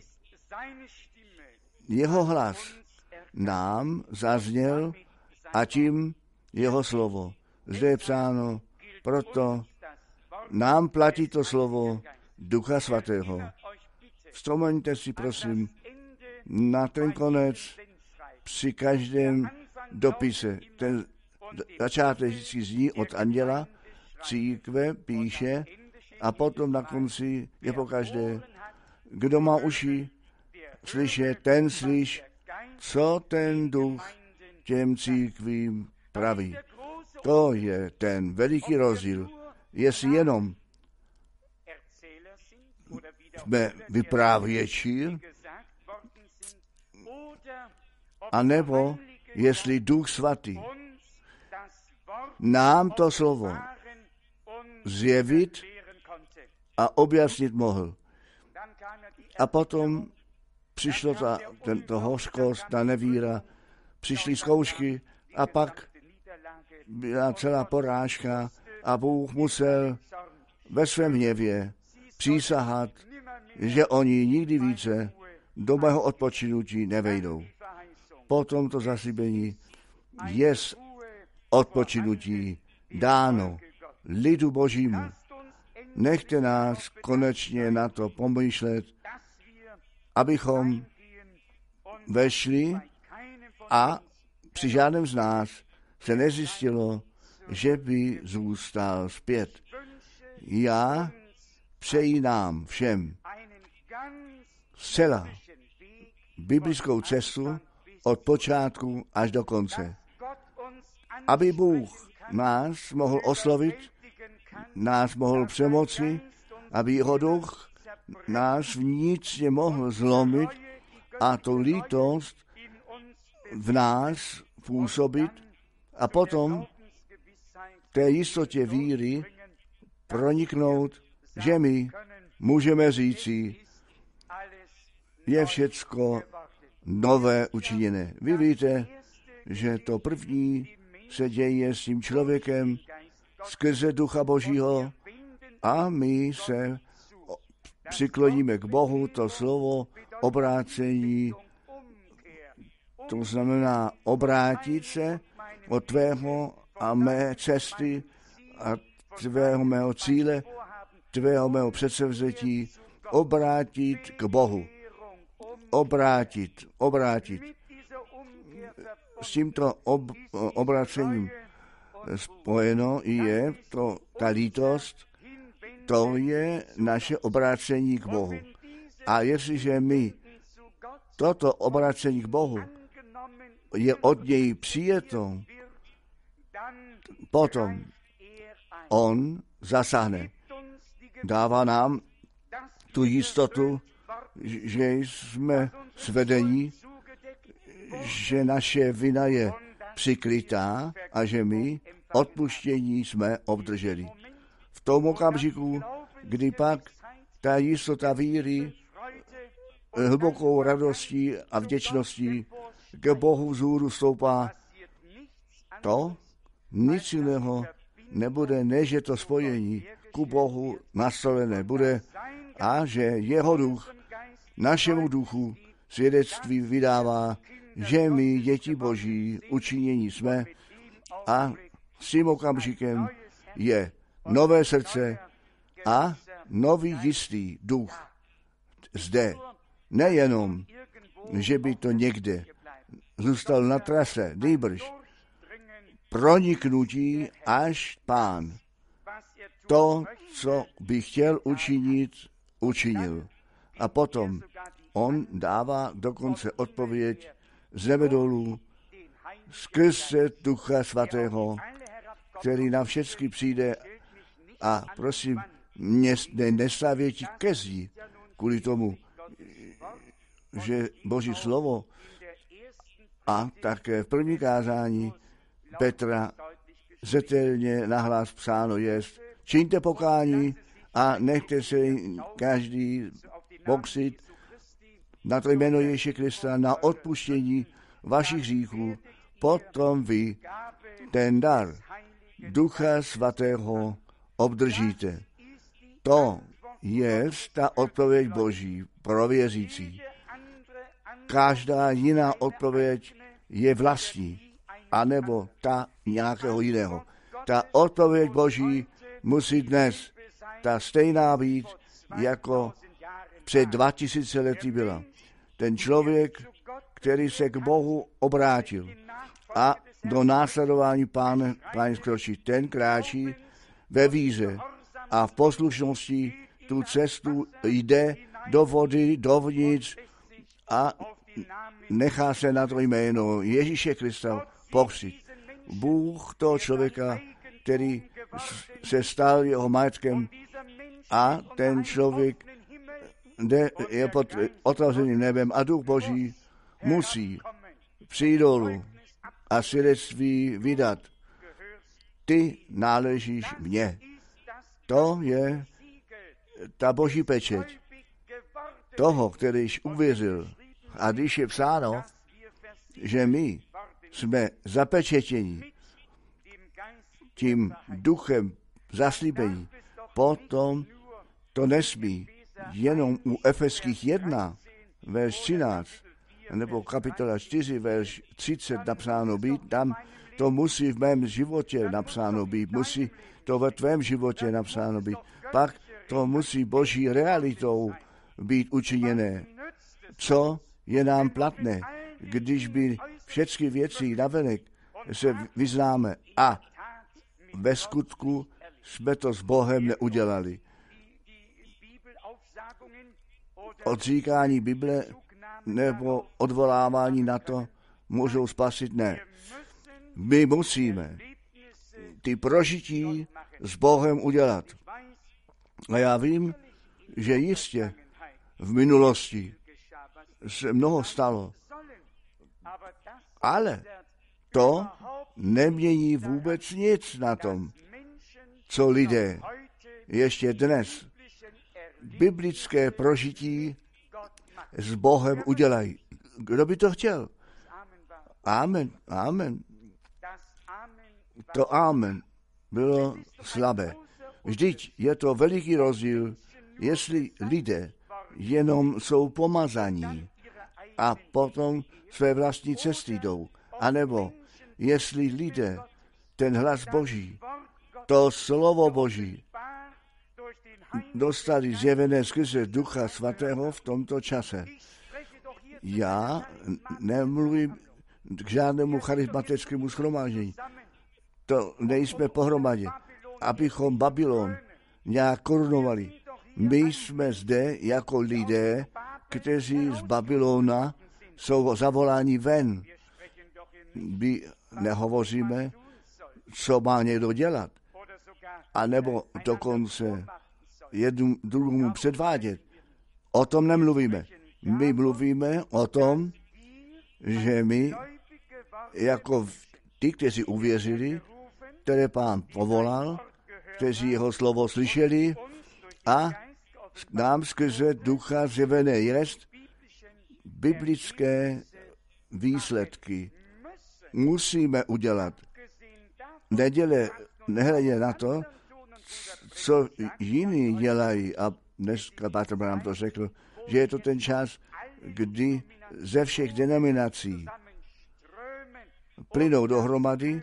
jeho hlas nám zazněl a tím jeho slovo. Zde je psáno, proto nám platí to slovo Ducha Svatého. Vzpomeňte si, prosím, na ten konec při každém dopise. Ten začáteční zní od anděla, církve píše a potom na konci je pokaždé, kdo má uši slyšet, ten slyš, co ten duch těm církvím praví. To je ten veliký rozdíl. Jestli jenom jsme vyprávěči, anebo jestli Duch Svatý nám to slovo zjevit a objasnit mohl. A potom přišlo ta, tento hořkost, ta nevíra, přišly zkoušky a pak byla celá porážka a Bůh musel ve svém hněvě přísahat, že oni nikdy více do mého odpočinutí nevejdou. Potom to zaslíbení je odpočinutí dáno lidu Božímu. Nechte nás konečně na to pomýšlet, abychom vešli a při žádném z nás se nezjistilo, že by zůstal zpět. Já přeji nám všem zcela biblickou cestu od počátku až do konce. Aby Bůh nás mohl oslovit, nás mohl přemoci, aby jeho duch nás vnitřně mohl zlomit a tu lítost v nás působit a potom té jistotě víry proniknout, že my můžeme říci, je všecko nové učiněné. Vy víte, že to první se děje s tím člověkem skrze Ducha Božího a my se přikloníme k Bohu, to slovo obrácení, to znamená obrátit se od tvého a mé cesty a tvého mého cíle, tvého mého předsevzetí, obrátit k Bohu. Obrátit, obrátit. S tímto ob, obrácením spojeno je to, ta lítost, to je naše obrácení k Bohu. A jestliže my toto obrácení k Bohu je od něj přijeto, potom on zasáhne. Dává nám tu jistotu, že jsme svedení, že naše vina je přikrytá a že my odpuštění jsme obdrželi. V tom okamžiku, kdy pak ta jistota víry hlubokou radostí a vděčností k Bohu vzhůru stoupá, to nic jiného nebude, než je to spojení ku Bohu nastolené bude a že jeho duch našemu duchu svědectví vydává, že my, děti Boží, učinění jsme a s tím okamžikem je nové srdce a nový jistý duch zde. Nejenom, že by to někde zůstal na trase, nýbrž proniknutí až Pán. To, co by chtěl učinit, učinil. A potom on dává dokonce odpověď z nebe dolů skrze Ducha Svatého, který na všechny přijde a prosím, mě nestavěti ke zdi kvůli tomu, že Boží slovo a také v první kázání Petra zetelně nahlas psáno jest, čiňte pokání a nechte se každý pokřtit na to jméno Ježíše Krista na odpuštění vašich hříchů, potom vy ten dar Ducha Svatého obdržíte. To je ta odpověď Boží pro věřící. Každá jiná odpověď je vlastní, anebo ta nějakého jiného. Ta odpověď Boží musí dnes ta stejná být, jako před dva tisíce lety byla. Ten člověk, který se k Bohu obrátil a do následování Pána Páně skročí, ten kráčí ve víře a v poslušnosti tu cestu jde do vody, dovnitř a nechá se na to jméno Ježíše Krista pokřtit. Bůh toho člověka, který se stal jeho majetkem a ten člověk jde, je pod otevřeným nebem a Duch Boží musí přijít dolů a svědectví vydat. Ty náležíš mně. To je ta Boží pečeť toho, kterýž uvěřil. A když je psáno, že my jsme zapečetěni tím duchem zaslíbení, potom to nesmí jenom u Efeských jedna, verš třináct, nebo kapitola čtyři, verš třicet napsáno být, tam to musí v mém životě napsáno být, musí to ve tvém životě napsáno být, pak to musí Boží realitou být učiněné. Co je nám platné, když by všechny věci navenek se vyznáme a ve skutku jsme to s Bohem neudělali. Odříkání Bible nebo odvolávání na to můžou spasit, ne. My musíme ty prožití s Bohem udělat. A já vím, že jistě v minulosti se mnoho stalo, ale to nemění vůbec nic na tom, co lidé ještě dnes biblické prožití s Bohem udělají. Kdo by to chtěl? Amen, amen. To amen bylo slabé. Vždyť je to veliký rozdíl, jestli lidé jenom jsou pomazaní a potom své vlastní cesty jdou, anebo jestli lidé ten hlas Boží, to slovo Boží, dostali zjevené skrze Ducha Svatého v tomto čase. Já nemluvím k žádnému charismatickému shromáždění. To nejsme pohromadě, abychom Babylon nějak korunovali. My jsme zde jako lidé, kteří z Babylona jsou zavoláni ven. My nehovoříme, co má někdo dělat, anebo dokonce jednu druhému předvádět. O tom nemluvíme. My mluvíme o tom, že my jako ty, kteří uvěřili, které Pán povolal, kteří jeho slovo slyšeli a nám skrze Ducha zjevené jest biblické výsledky musíme udělat. Neděle, nehledě na to, co jiní dělají, a dneska Petr nám to řekl, že je to ten čas, kdy ze všech denominací plynou dohromady,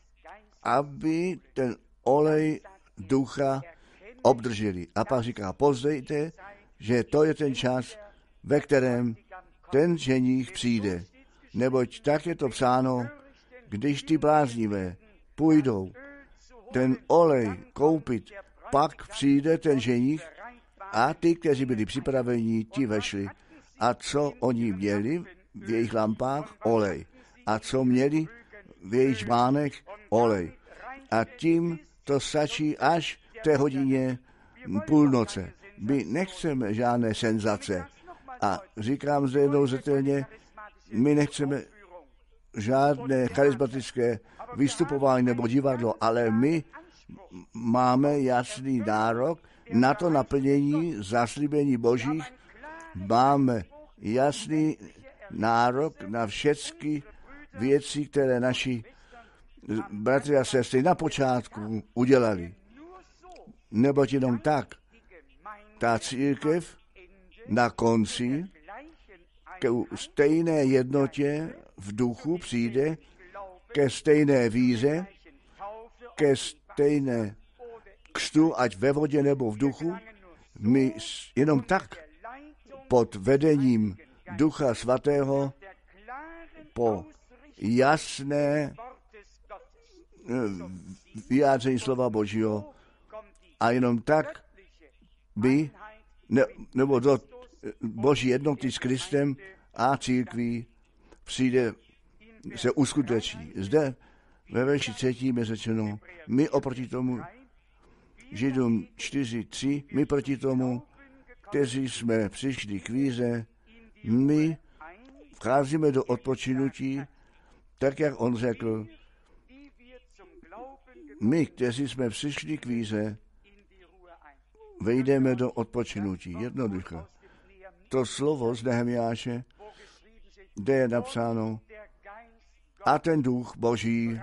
aby ten olej ducha obdrželi. A pak říká, poznejte, že to je ten čas, ve kterém ten ženích přijde. Neboť tak je to psáno, když ty bláznivé půjdou ten olej koupit, pak přijde ten ženích a ty, kteří byli připraveni, ti vešli. A co oni měli v jejich lampách? Olej. A co měli v jejich žbánech? Olej. A tím to stačí až v té hodině půlnoce. My nechceme žádné senzace. A říkám zde jednou zřetelně, my nechceme žádné charismatické vystupování nebo divadlo, ale my máme jasný nárok na to naplnění zaslíbení Božích, máme jasný nárok na všechny věci, které naši bratři a sestry na počátku udělali. Neboť jenom tak ta církev na konci ke stejné jednotě v duchu přijde, ke stejné víře, ke stejné křtu, ať ve vodě nebo v duchu. My jenom tak pod vedením Ducha Svatého po jasné vyjádření slova Božího a jenom tak by, ne, nebo do Boží jednoty s Kristem a církví přijde, se uskuteční. Zde ve verši třetím je řečeno, my oproti tomu, Židům čtyři tři, my proti tomu, kteří jsme přišli k víře, my vcházíme do odpočinutí, tak jak on řekl, my, kteří jsme přišli k víře, vejdeme do odpočinutí. Jednoduše. To slovo z Nehemiáše, kde je napsáno, a ten duch Boží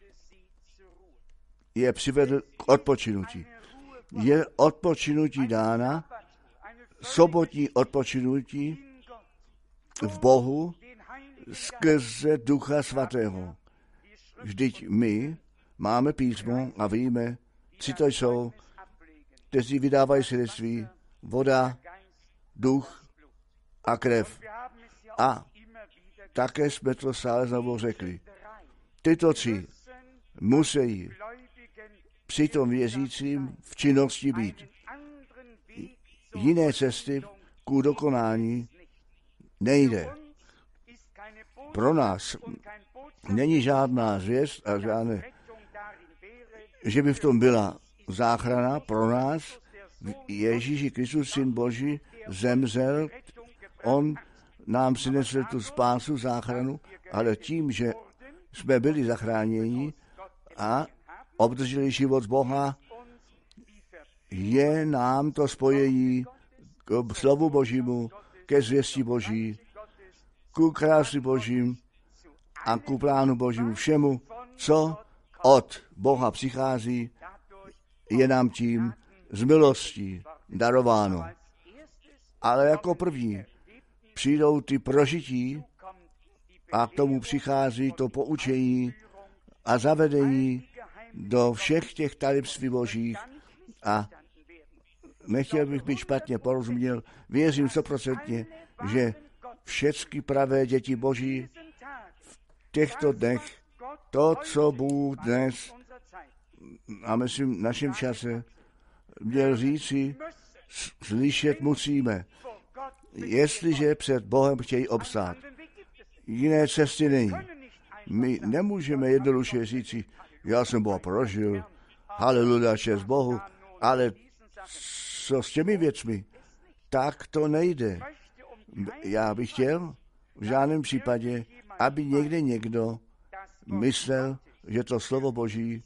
je přivedl k odpočinutí. Je odpočinutí dána, sobotní odpočinutí v Bohu skrze Ducha Svatého. Vždyť my máme písmo a víme, co to jsou, kteří vydávají svědectví, voda, duch a krev. A také jsme to stále znovu řekli. Tyto tři musí přitom věřícím v činnosti být. Jiné cesty k dokonání nejde. Pro nás není žádná zvěst a žádné, že by v tom byla záchrana pro nás. Ježíši Kristus, Syn Boží, zemřel, on nám přinesl tu spásu, záchranu, ale tím, že jsme byli zachráněni a obdrželi život z Boha, je nám to spojení k slovu Božímu, ke zvěsti Boží, ku krásu Božím a ku plánu Božímu, všemu, co od Boha přichází, je nám tím z milostí darováno. Ale jako první přijdou ty prožití a k tomu přichází to poučení a zavedení do všech těch tajemství Božích. A nechtěl bych být špatně porozuměl, věřím stoprocentně, že všechny pravé děti Boží v těchto dnech, to, co Bůh dnes, a myslím v našem čase, měl říci, slyšet musíme, jestliže před Bohem chtějí obstát. Jiné cesty není. My nemůžeme jednoduše říci, já jsem Boha prožil, haleluja, čest Bohu, ale co s těmi věcmi? Tak to nejde. Já bych chtěl v žádném případě, aby někde někdo myslel, že to slovo Boží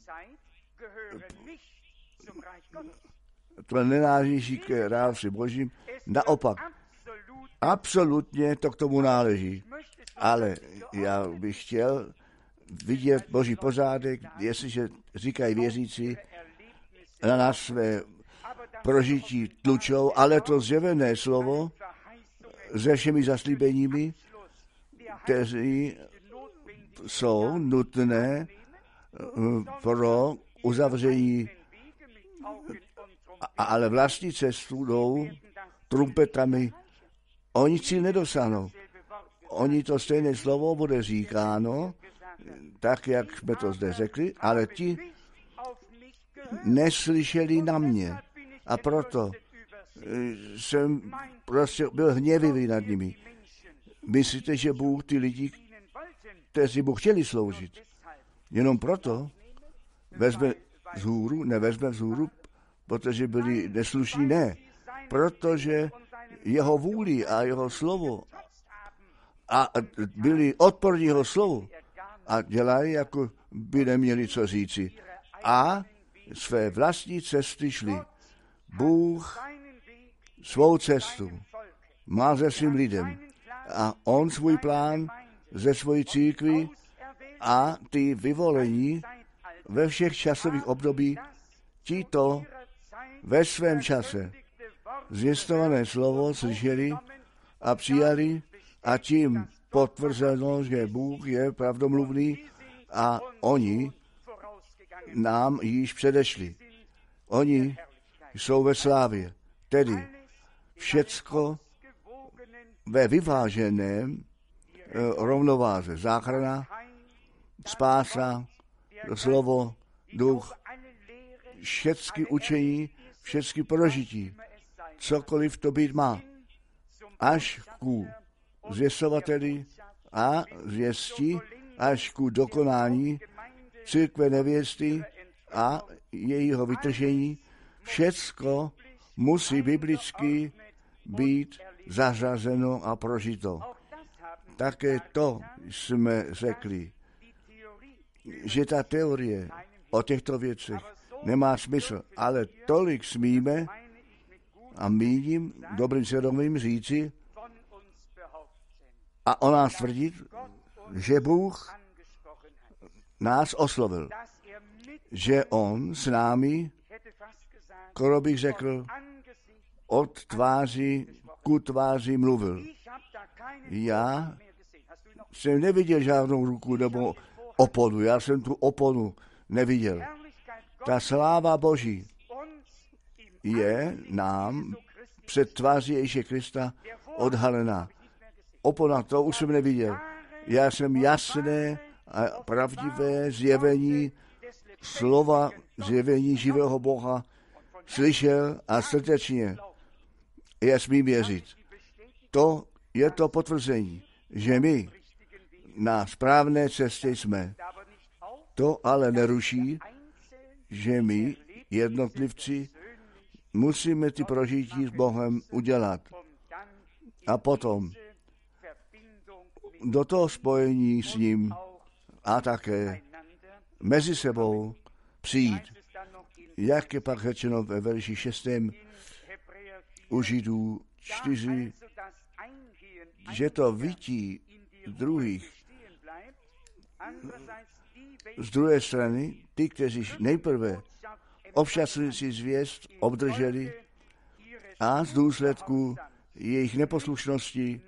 to nenáleží k království Božím. Naopak, absolutně to k tomu náleží. Ale já bych chtěl vidět Boží pořádek, jestliže říkají věřící, na nás své prožití tlučou, ale to zjevené slovo se všemi zaslíbeními, kteří jsou nutné pro uzavření, ale vlastní cestu jdou trumpetami. Oni si nedosáhnou. Oni to stejné slovo bude říkáno, tak, jak jsme to zde řekli, ale ti neslyšeli na mě. A proto jsem prostě byl hněvivý nad nimi. Myslíte, že Bůh ty lidi, kteří mu chtěli sloužit, jenom proto vezme vzhůru, nevezme vzhůru, protože byli neslušní? Ne. Protože jeho vůli a jeho slovo a byli odporní jeho slovu a dělají, jako by neměli co říci. A své vlastní cesty šli. Bůh svou cestu má se svým lidem a on svůj plán ze svojí církvi a ty vyvolení ve všech časových období, ti to ve svém čase zvěstované slovo slyšeli a přijali a tím potvrzeno, že Bůh je pravdomluvný a oni nám již předešli. Oni jsou ve slávě, tedy všecko ve vyváženém rovnováze. Záchrana, spása, slovo, duch, všecky učení, všecky prožití, cokoliv to být má, až ku zvěstovateli a zvěsti, až ku dokonání církve nevěsty a jejího vytržení, všecko musí biblicky být zařazeno a prožito. Také to jsme řekli, že ta teorie o těchto věcech nemá smysl, ale tolik smíme a míním dobrým svědomím říci a o nás tvrdit, že Bůh nás oslovil, že on s námi, skoro bych řekl, od tváří ku tváři mluvil. Já jsem neviděl žádnou ruku nebo oponu, já jsem tu oponu neviděl. Ta sláva Boží je nám před tváří Ježíše Krista odhalená. Opona, to už jsem neviděl. Já jsem jasné a pravdivé zjevení slova zjevení živého Boha slyšel a srdečně je smím věřit. To je to potvrzení, že my na správné cestě jsme. To ale neruší, že my, jednotlivci, musíme ty prožití s Bohem udělat. A potom do toho spojení s ním a také mezi sebou přijít. Jak je pak řečeno ve verši šestém u Židů čtyři, že to vytí druhých. Z druhé strany, ty, kteří nejprve obšťastňující zvěst obdrželi a z důsledku jejich neposlušnosti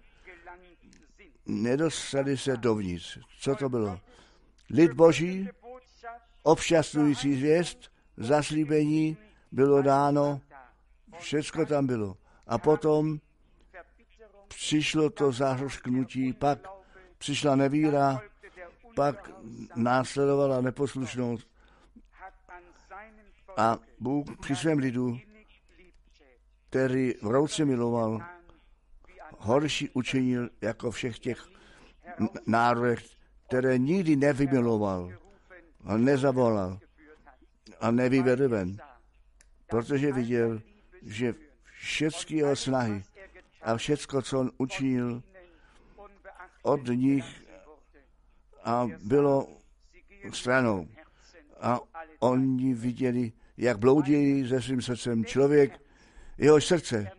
nedostali se dovnitř. Co to bylo? Lid Boží, obšťastňující zvěst, zaslíbení bylo dáno, všecko tam bylo. A potom přišlo to zahořknutí, pak přišla nevíra, pak následovala neposlušnost a Bůh při svém lidu, který vrouce miloval, horší učinil jako všech těch národech, které nikdy nevymiloval a nezavolal a nevyvedl ven, protože viděl, že všechny jeho snahy a všecko, co on učinil od nich a bylo stranou. A oni viděli, jak bloudí se svým srdcem člověk, jeho srdce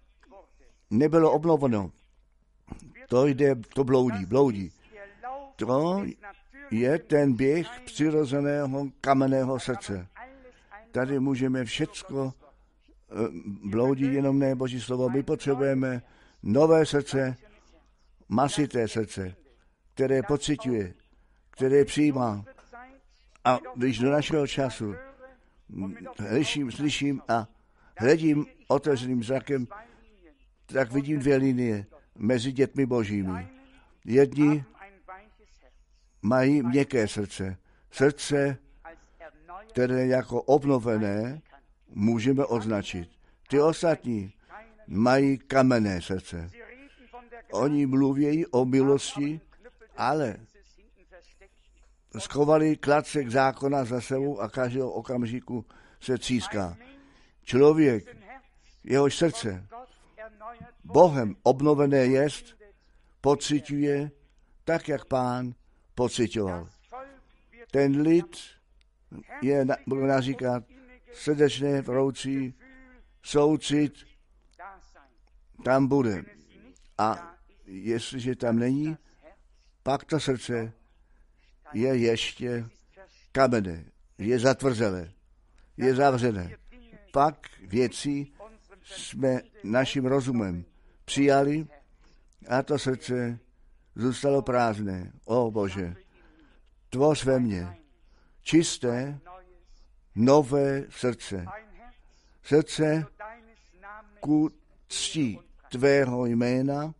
nebylo obnoveno. To jde, to bloudí, bloudí. To je ten běh přirozeného kamenného srdce. Tady můžeme všecko bloudit, jenom ne Boží slovo. My potřebujeme nové srdce, masité srdce, které pociťuje, které přijímá. A když do našeho času slyším, slyším a hledím otevřeným zrakem, tak vidím dvě linie mezi dětmi Božími. Jedni mají měkké srdce. Srdce, které jako obnovené můžeme označit. Ty ostatní mají kamenné srdce. Oni mluví o milosti, ale schovali klacek zákona za sebou a každého okamžiku se tříská. Člověk, jehož srdce Bohem obnovené jest, pociťuje tak, jak Pán pociťoval. Ten lid je, budu naříkat, srdečné, vroucí, soucit, tam bude. A jestliže tam není, pak to srdce je ještě kamenné, je zatvrzelé, je zavřené. Pak věci jsme naším rozumem přijali a to srdce zůstalo prázdné. O Bože, tvoř ve mně čisté, nové srdce. Srdce ku cti tvého jména,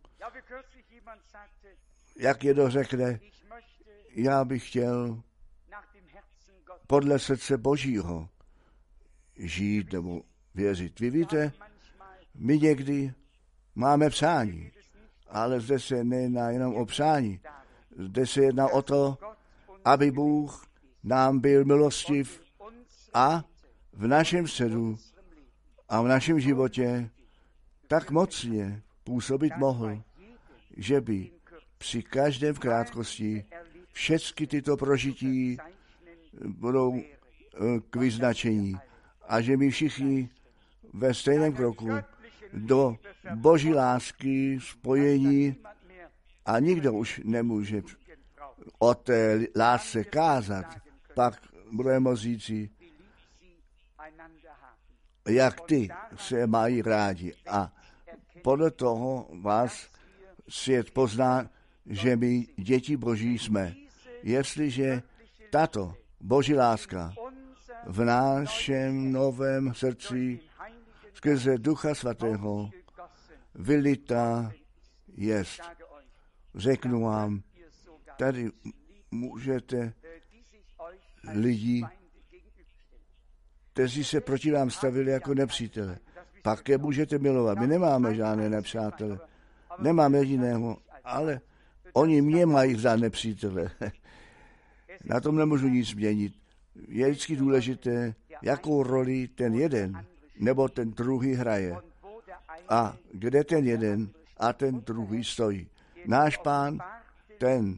jak je to řekne, já bych chtěl podle srdce Božího žít nebo věřit. Vy víte, my někdy máme přání, ale zde se nejedná jenom o přání. Zde se jedná o to, aby Bůh nám byl milostiv a v našem středu a v našem životě tak mocně působit mohl, že by při každém v krátkosti všechny tyto prožití budou k vyznačení a že my všichni ve stejném kroku do Boží lásky, spojení a nikdo už nemůže o té lásce kázat, pak budeme moci říci, jak ty se mají rádi. A podle toho vás svět pozná, že my děti Boží jsme. Jestliže tato Boží láska v našem novém srdci skrze Ducha Svatého vylita jest. Řeknu vám, tady můžete lidí, kteří se proti nám stavili jako nepřítele. Pak je můžete milovat. My nemáme žádné nepřátele. Nemáme jediného, ale oni mě mají za nepřítele. Na tom nemůžu nic změnit. Je vždycky důležité, jakou roli ten jeden nebo ten druhý hraje. A kde ten jeden a ten druhý stojí. Náš Pán, ten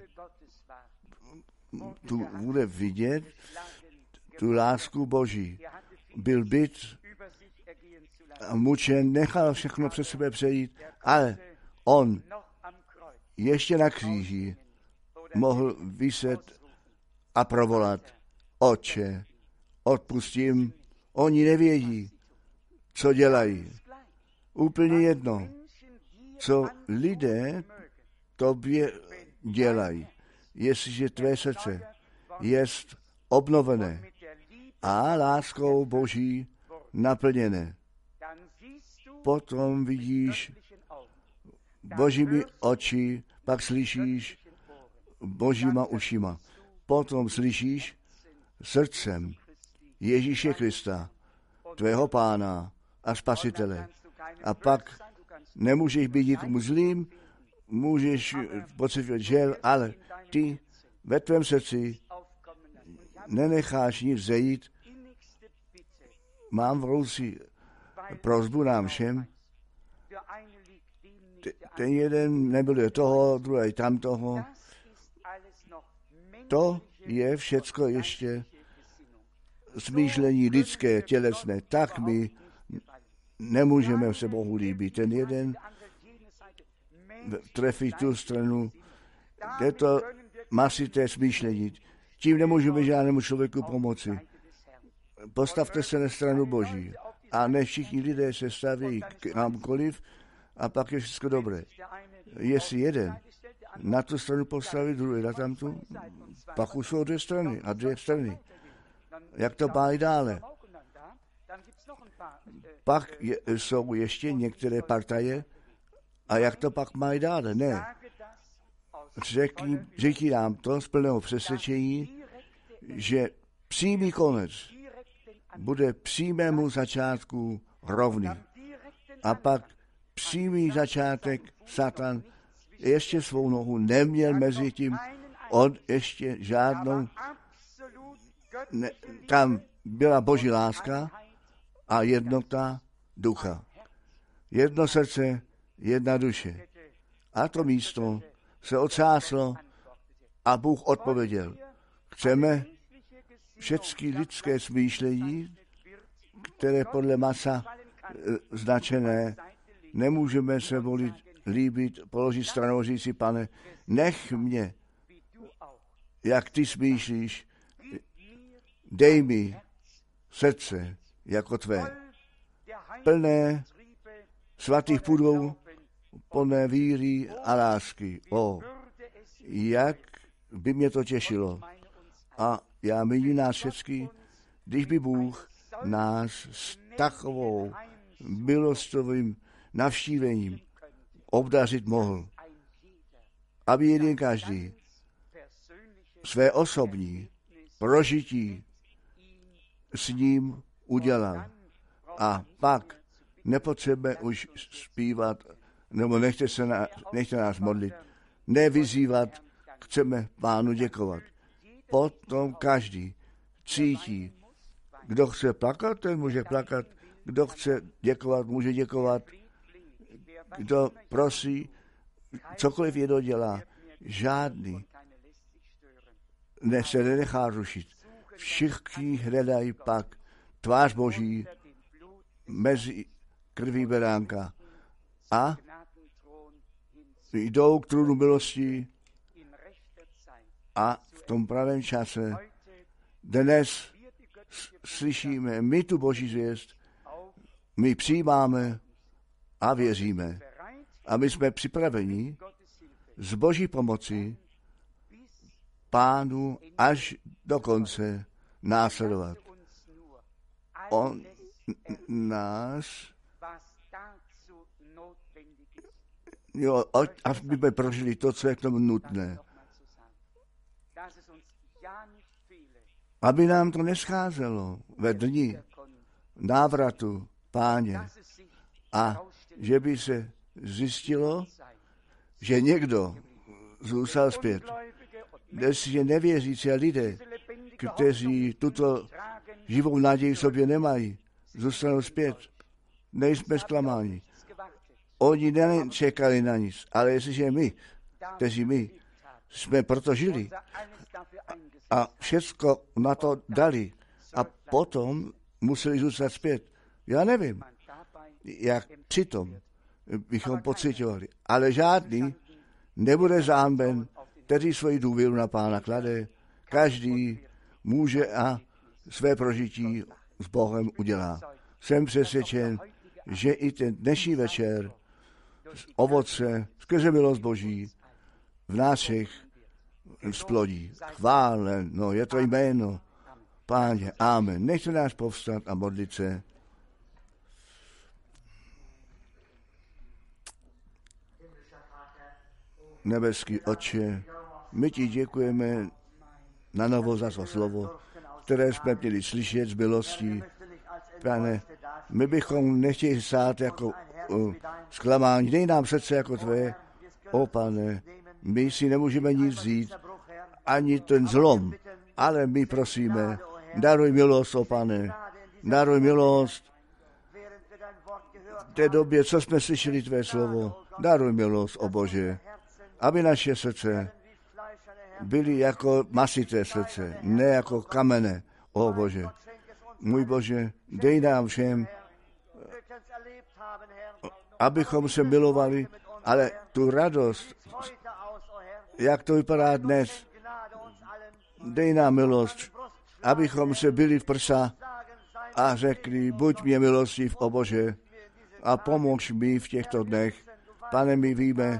tu bude vidět tu lásku Boží. Byl byt a mučen, nechal všechno přes sebe přejít, ale on ještě na kříži mohl viset a provolat: Otče, odpustím, oni nevědí, co dělají. Úplně jedno, co lidé tobě dělají, jestliže tvé srdce jest obnovené a láskou Boží naplněné. Potom vidíš Božími oči, pak slyšíš Božíma ušima. Potom slyšíš srdcem Ježíše Krista, tvého Pána a Spasitele. A pak nemůžeš být nikomu zlým, můžeš pocitovat žel, ale ty ve tvém srdci nenecháš nic zejít. Mám v rousi prosbu nám všem. Ten jeden nebyl toho, druhý tam toho. To je všecko ještě smýšlení lidské, tělesné. Tak my nemůžeme se Bohu líbit. Ten jeden trefí tu stranu, je to masité smýšlení. Tím nemůžeme žádnému člověku pomoci. Postavte se na stranu Boží. A ne všichni lidé se staví kamkoliv a pak je všechno dobré. Jestli jeden na tu stranu postaví, druhý na tamtu, pak už jsou dvě strany a dvě strany. Jak to má i dále? Pak je, jsou ještě některé partaje a jak to pak má i dále? Ne. Řekni, řekni nám to z plného přesvědčení, že přímý konec bude přímému začátku rovný. A pak přímý začátek Satan ještě svou nohu neměl mezi tím, on ještě žádnou, ne, tam byla Boží láska a jednota ducha. Jedno srdce, jedna duše. A to místo se otřáslo a Bůh odpověděl: chceme všechny lidské smýšlení, které podle masa značené, nemůžeme se volit, líbit, položit stranou, říct si: Pane, nech mě, jak ty smýšlíš, dej mi srdce jako tvé, plné svatých půdů, plné víry a lásky. O, jak by mě to těšilo. A já miluji nás všechny, když by Bůh nás s takovou milostovým navštívením obdařit mohl, aby jeden každý své osobní prožití s ním udělal. A pak nepotřebujeme už zpívat, nebo nechte, se na, nechte nás modlit, nevyzývat, chceme Pánu děkovat. Potom každý cítí, kdo chce plakat, ten může plakat, kdo chce děkovat, může děkovat, kdo prosí, cokoliv jedno dělá, žádný ne, se nenechá rušit. Všichni hledají pak tvář Boží mezi krví beránka a jdou k trůnu milosti a v tom pravém čase dnes slyšíme my tu Boží zvěst, my přijímáme a věříme. A my jsme připraveni z Boží pomoci Pánu až do konce následovat. On nás, jo, aby jsme prožili to, co je k tomu nutné. aby nám to nescházelo ve dni návratu Páně a že by se zjistilo, že někdo zůstal zpět. Jestliže nevěřící lidé, kteří tuto živou naději v sobě nemají, zůstanou zpět. Nejsme zklamáni. Oni nečekali na nic, ale jestliže my, kteří my jsme proto žili a všecko na to dali a potom museli zůstat zpět. Já nevím, jak přitom bychom pocitovali, ale žádný nebude zámben, který svoji důvěru na Pána klade. Každý může a své prožití s Bohem udělá. Jsem přesvědčen, že i ten dnešní večer ovoce skrze milost Boží v nás všech splodí. Chváleno je to jméno Páně. Amen. Nechte nás povstat a modlit se. Nebeský Otče, my ti děkujeme na novo za to slovo, které jsme měli slyšet z milostí. Pane, my bychom nechtěli stát jako uh, zklamání. Dej nám srdce jako tvé. O Pane, my si nemůžeme nic vzít, ani ten zlom, ale my prosíme, daruj milost, o Pane, daruj milost. V té době, co jsme slyšeli tvé slovo, daruj milost, o Bože, aby naše srdce byly jako masité srdce, ne jako kamene, o Bože. Můj Bože, dej nám všem, abychom se milovali, ale tu radost, jak to vypadá dnes, dej nám milost, abychom se byli v prsa a řekli, buď mě milostiv, o Bože, a pomož mi v těchto dnech. Pane, my víme,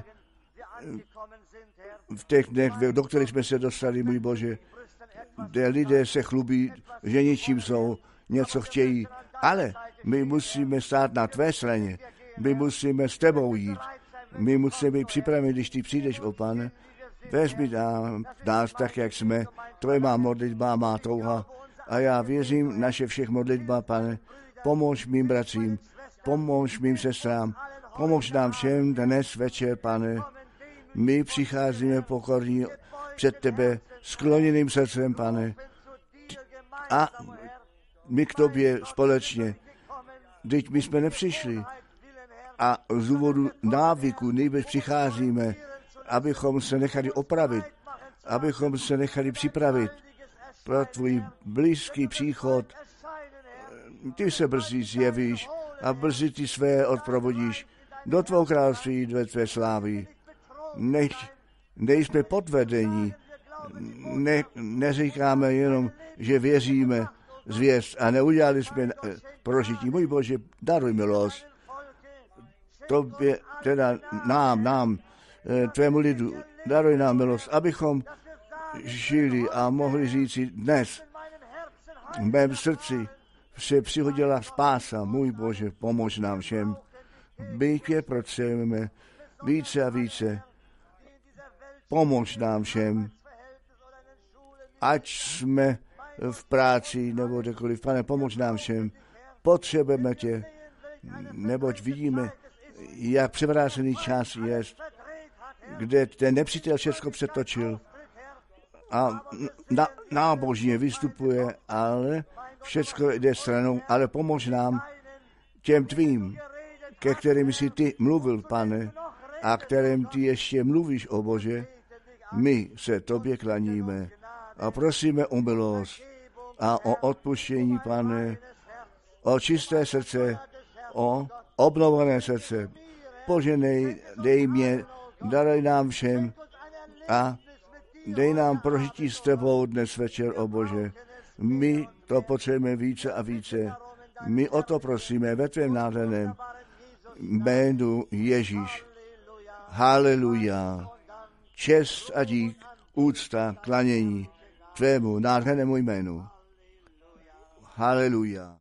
v těch dnech, do kterých jsme se dostali, můj Bože, kde lidé se chlubí, že ničím jsou, něco chtějí, ale my musíme stát na tvé straně, my musíme s tebou jít, my musíme být připraveni, když ty přijdeš, o Pane, vezmi nás tak, jak jsme, tvoje má modlitba, má touha a já věřím naše všech modlitba, Pane, pomož mým bratřím, pomož mým sestrám, pomož nám všem dnes večer, Pane, my přicházíme pokorní před tebe skloněným srdcem, Pane, a my k tobě společně. Vždyť my jsme nepřišli a z důvodu návyku nejbrž přicházíme, abychom se nechali opravit, abychom se nechali připravit pro tvůj blízký příchod. Ty se brzy zjevíš a brzy ty své odprovodíš do tvou království, do tvé slávy. Nech, nejsme podvedení, ne, neříkáme jenom, že věříme zvěst a neudělali jsme prožití. Můj Bože, daruj milost. Tobě, teda nám, nám, tvému lidu, daruj nám milost, abychom žili a mohli říci dnes v mém srdci se přihodila spása. Můj Bože, pomož nám všem. My tě potřebujeme více a více. Pomož nám všem, ať jsme v práci nebo kdekoliv. Pane, pomož nám všem. Potřebujeme tě, neboť vidíme, jak převrácený čas je, kde ten nepřítel všechno přetočil a na, nábožně vystupuje, ale všechno jde stranou, ale pomož nám těm tvým, ke kterým jsi ty mluvil, Pane, a kterým ty ještě mluvíš, o Bože, my se tobě klaníme a prosíme o milost a o odpuštění, Pane, o čisté srdce, o obnovené srdce. Poženej, dej mě, darej nám všem a dej nám prožití s tebou dnes večer, o Bože. My to potřebujeme více a více. My o to prosíme ve tvém nádherném jménu Ježíš. Haleluja. Čest a dík, úcta, klanění tvému nádhernému jménu. Haleluja.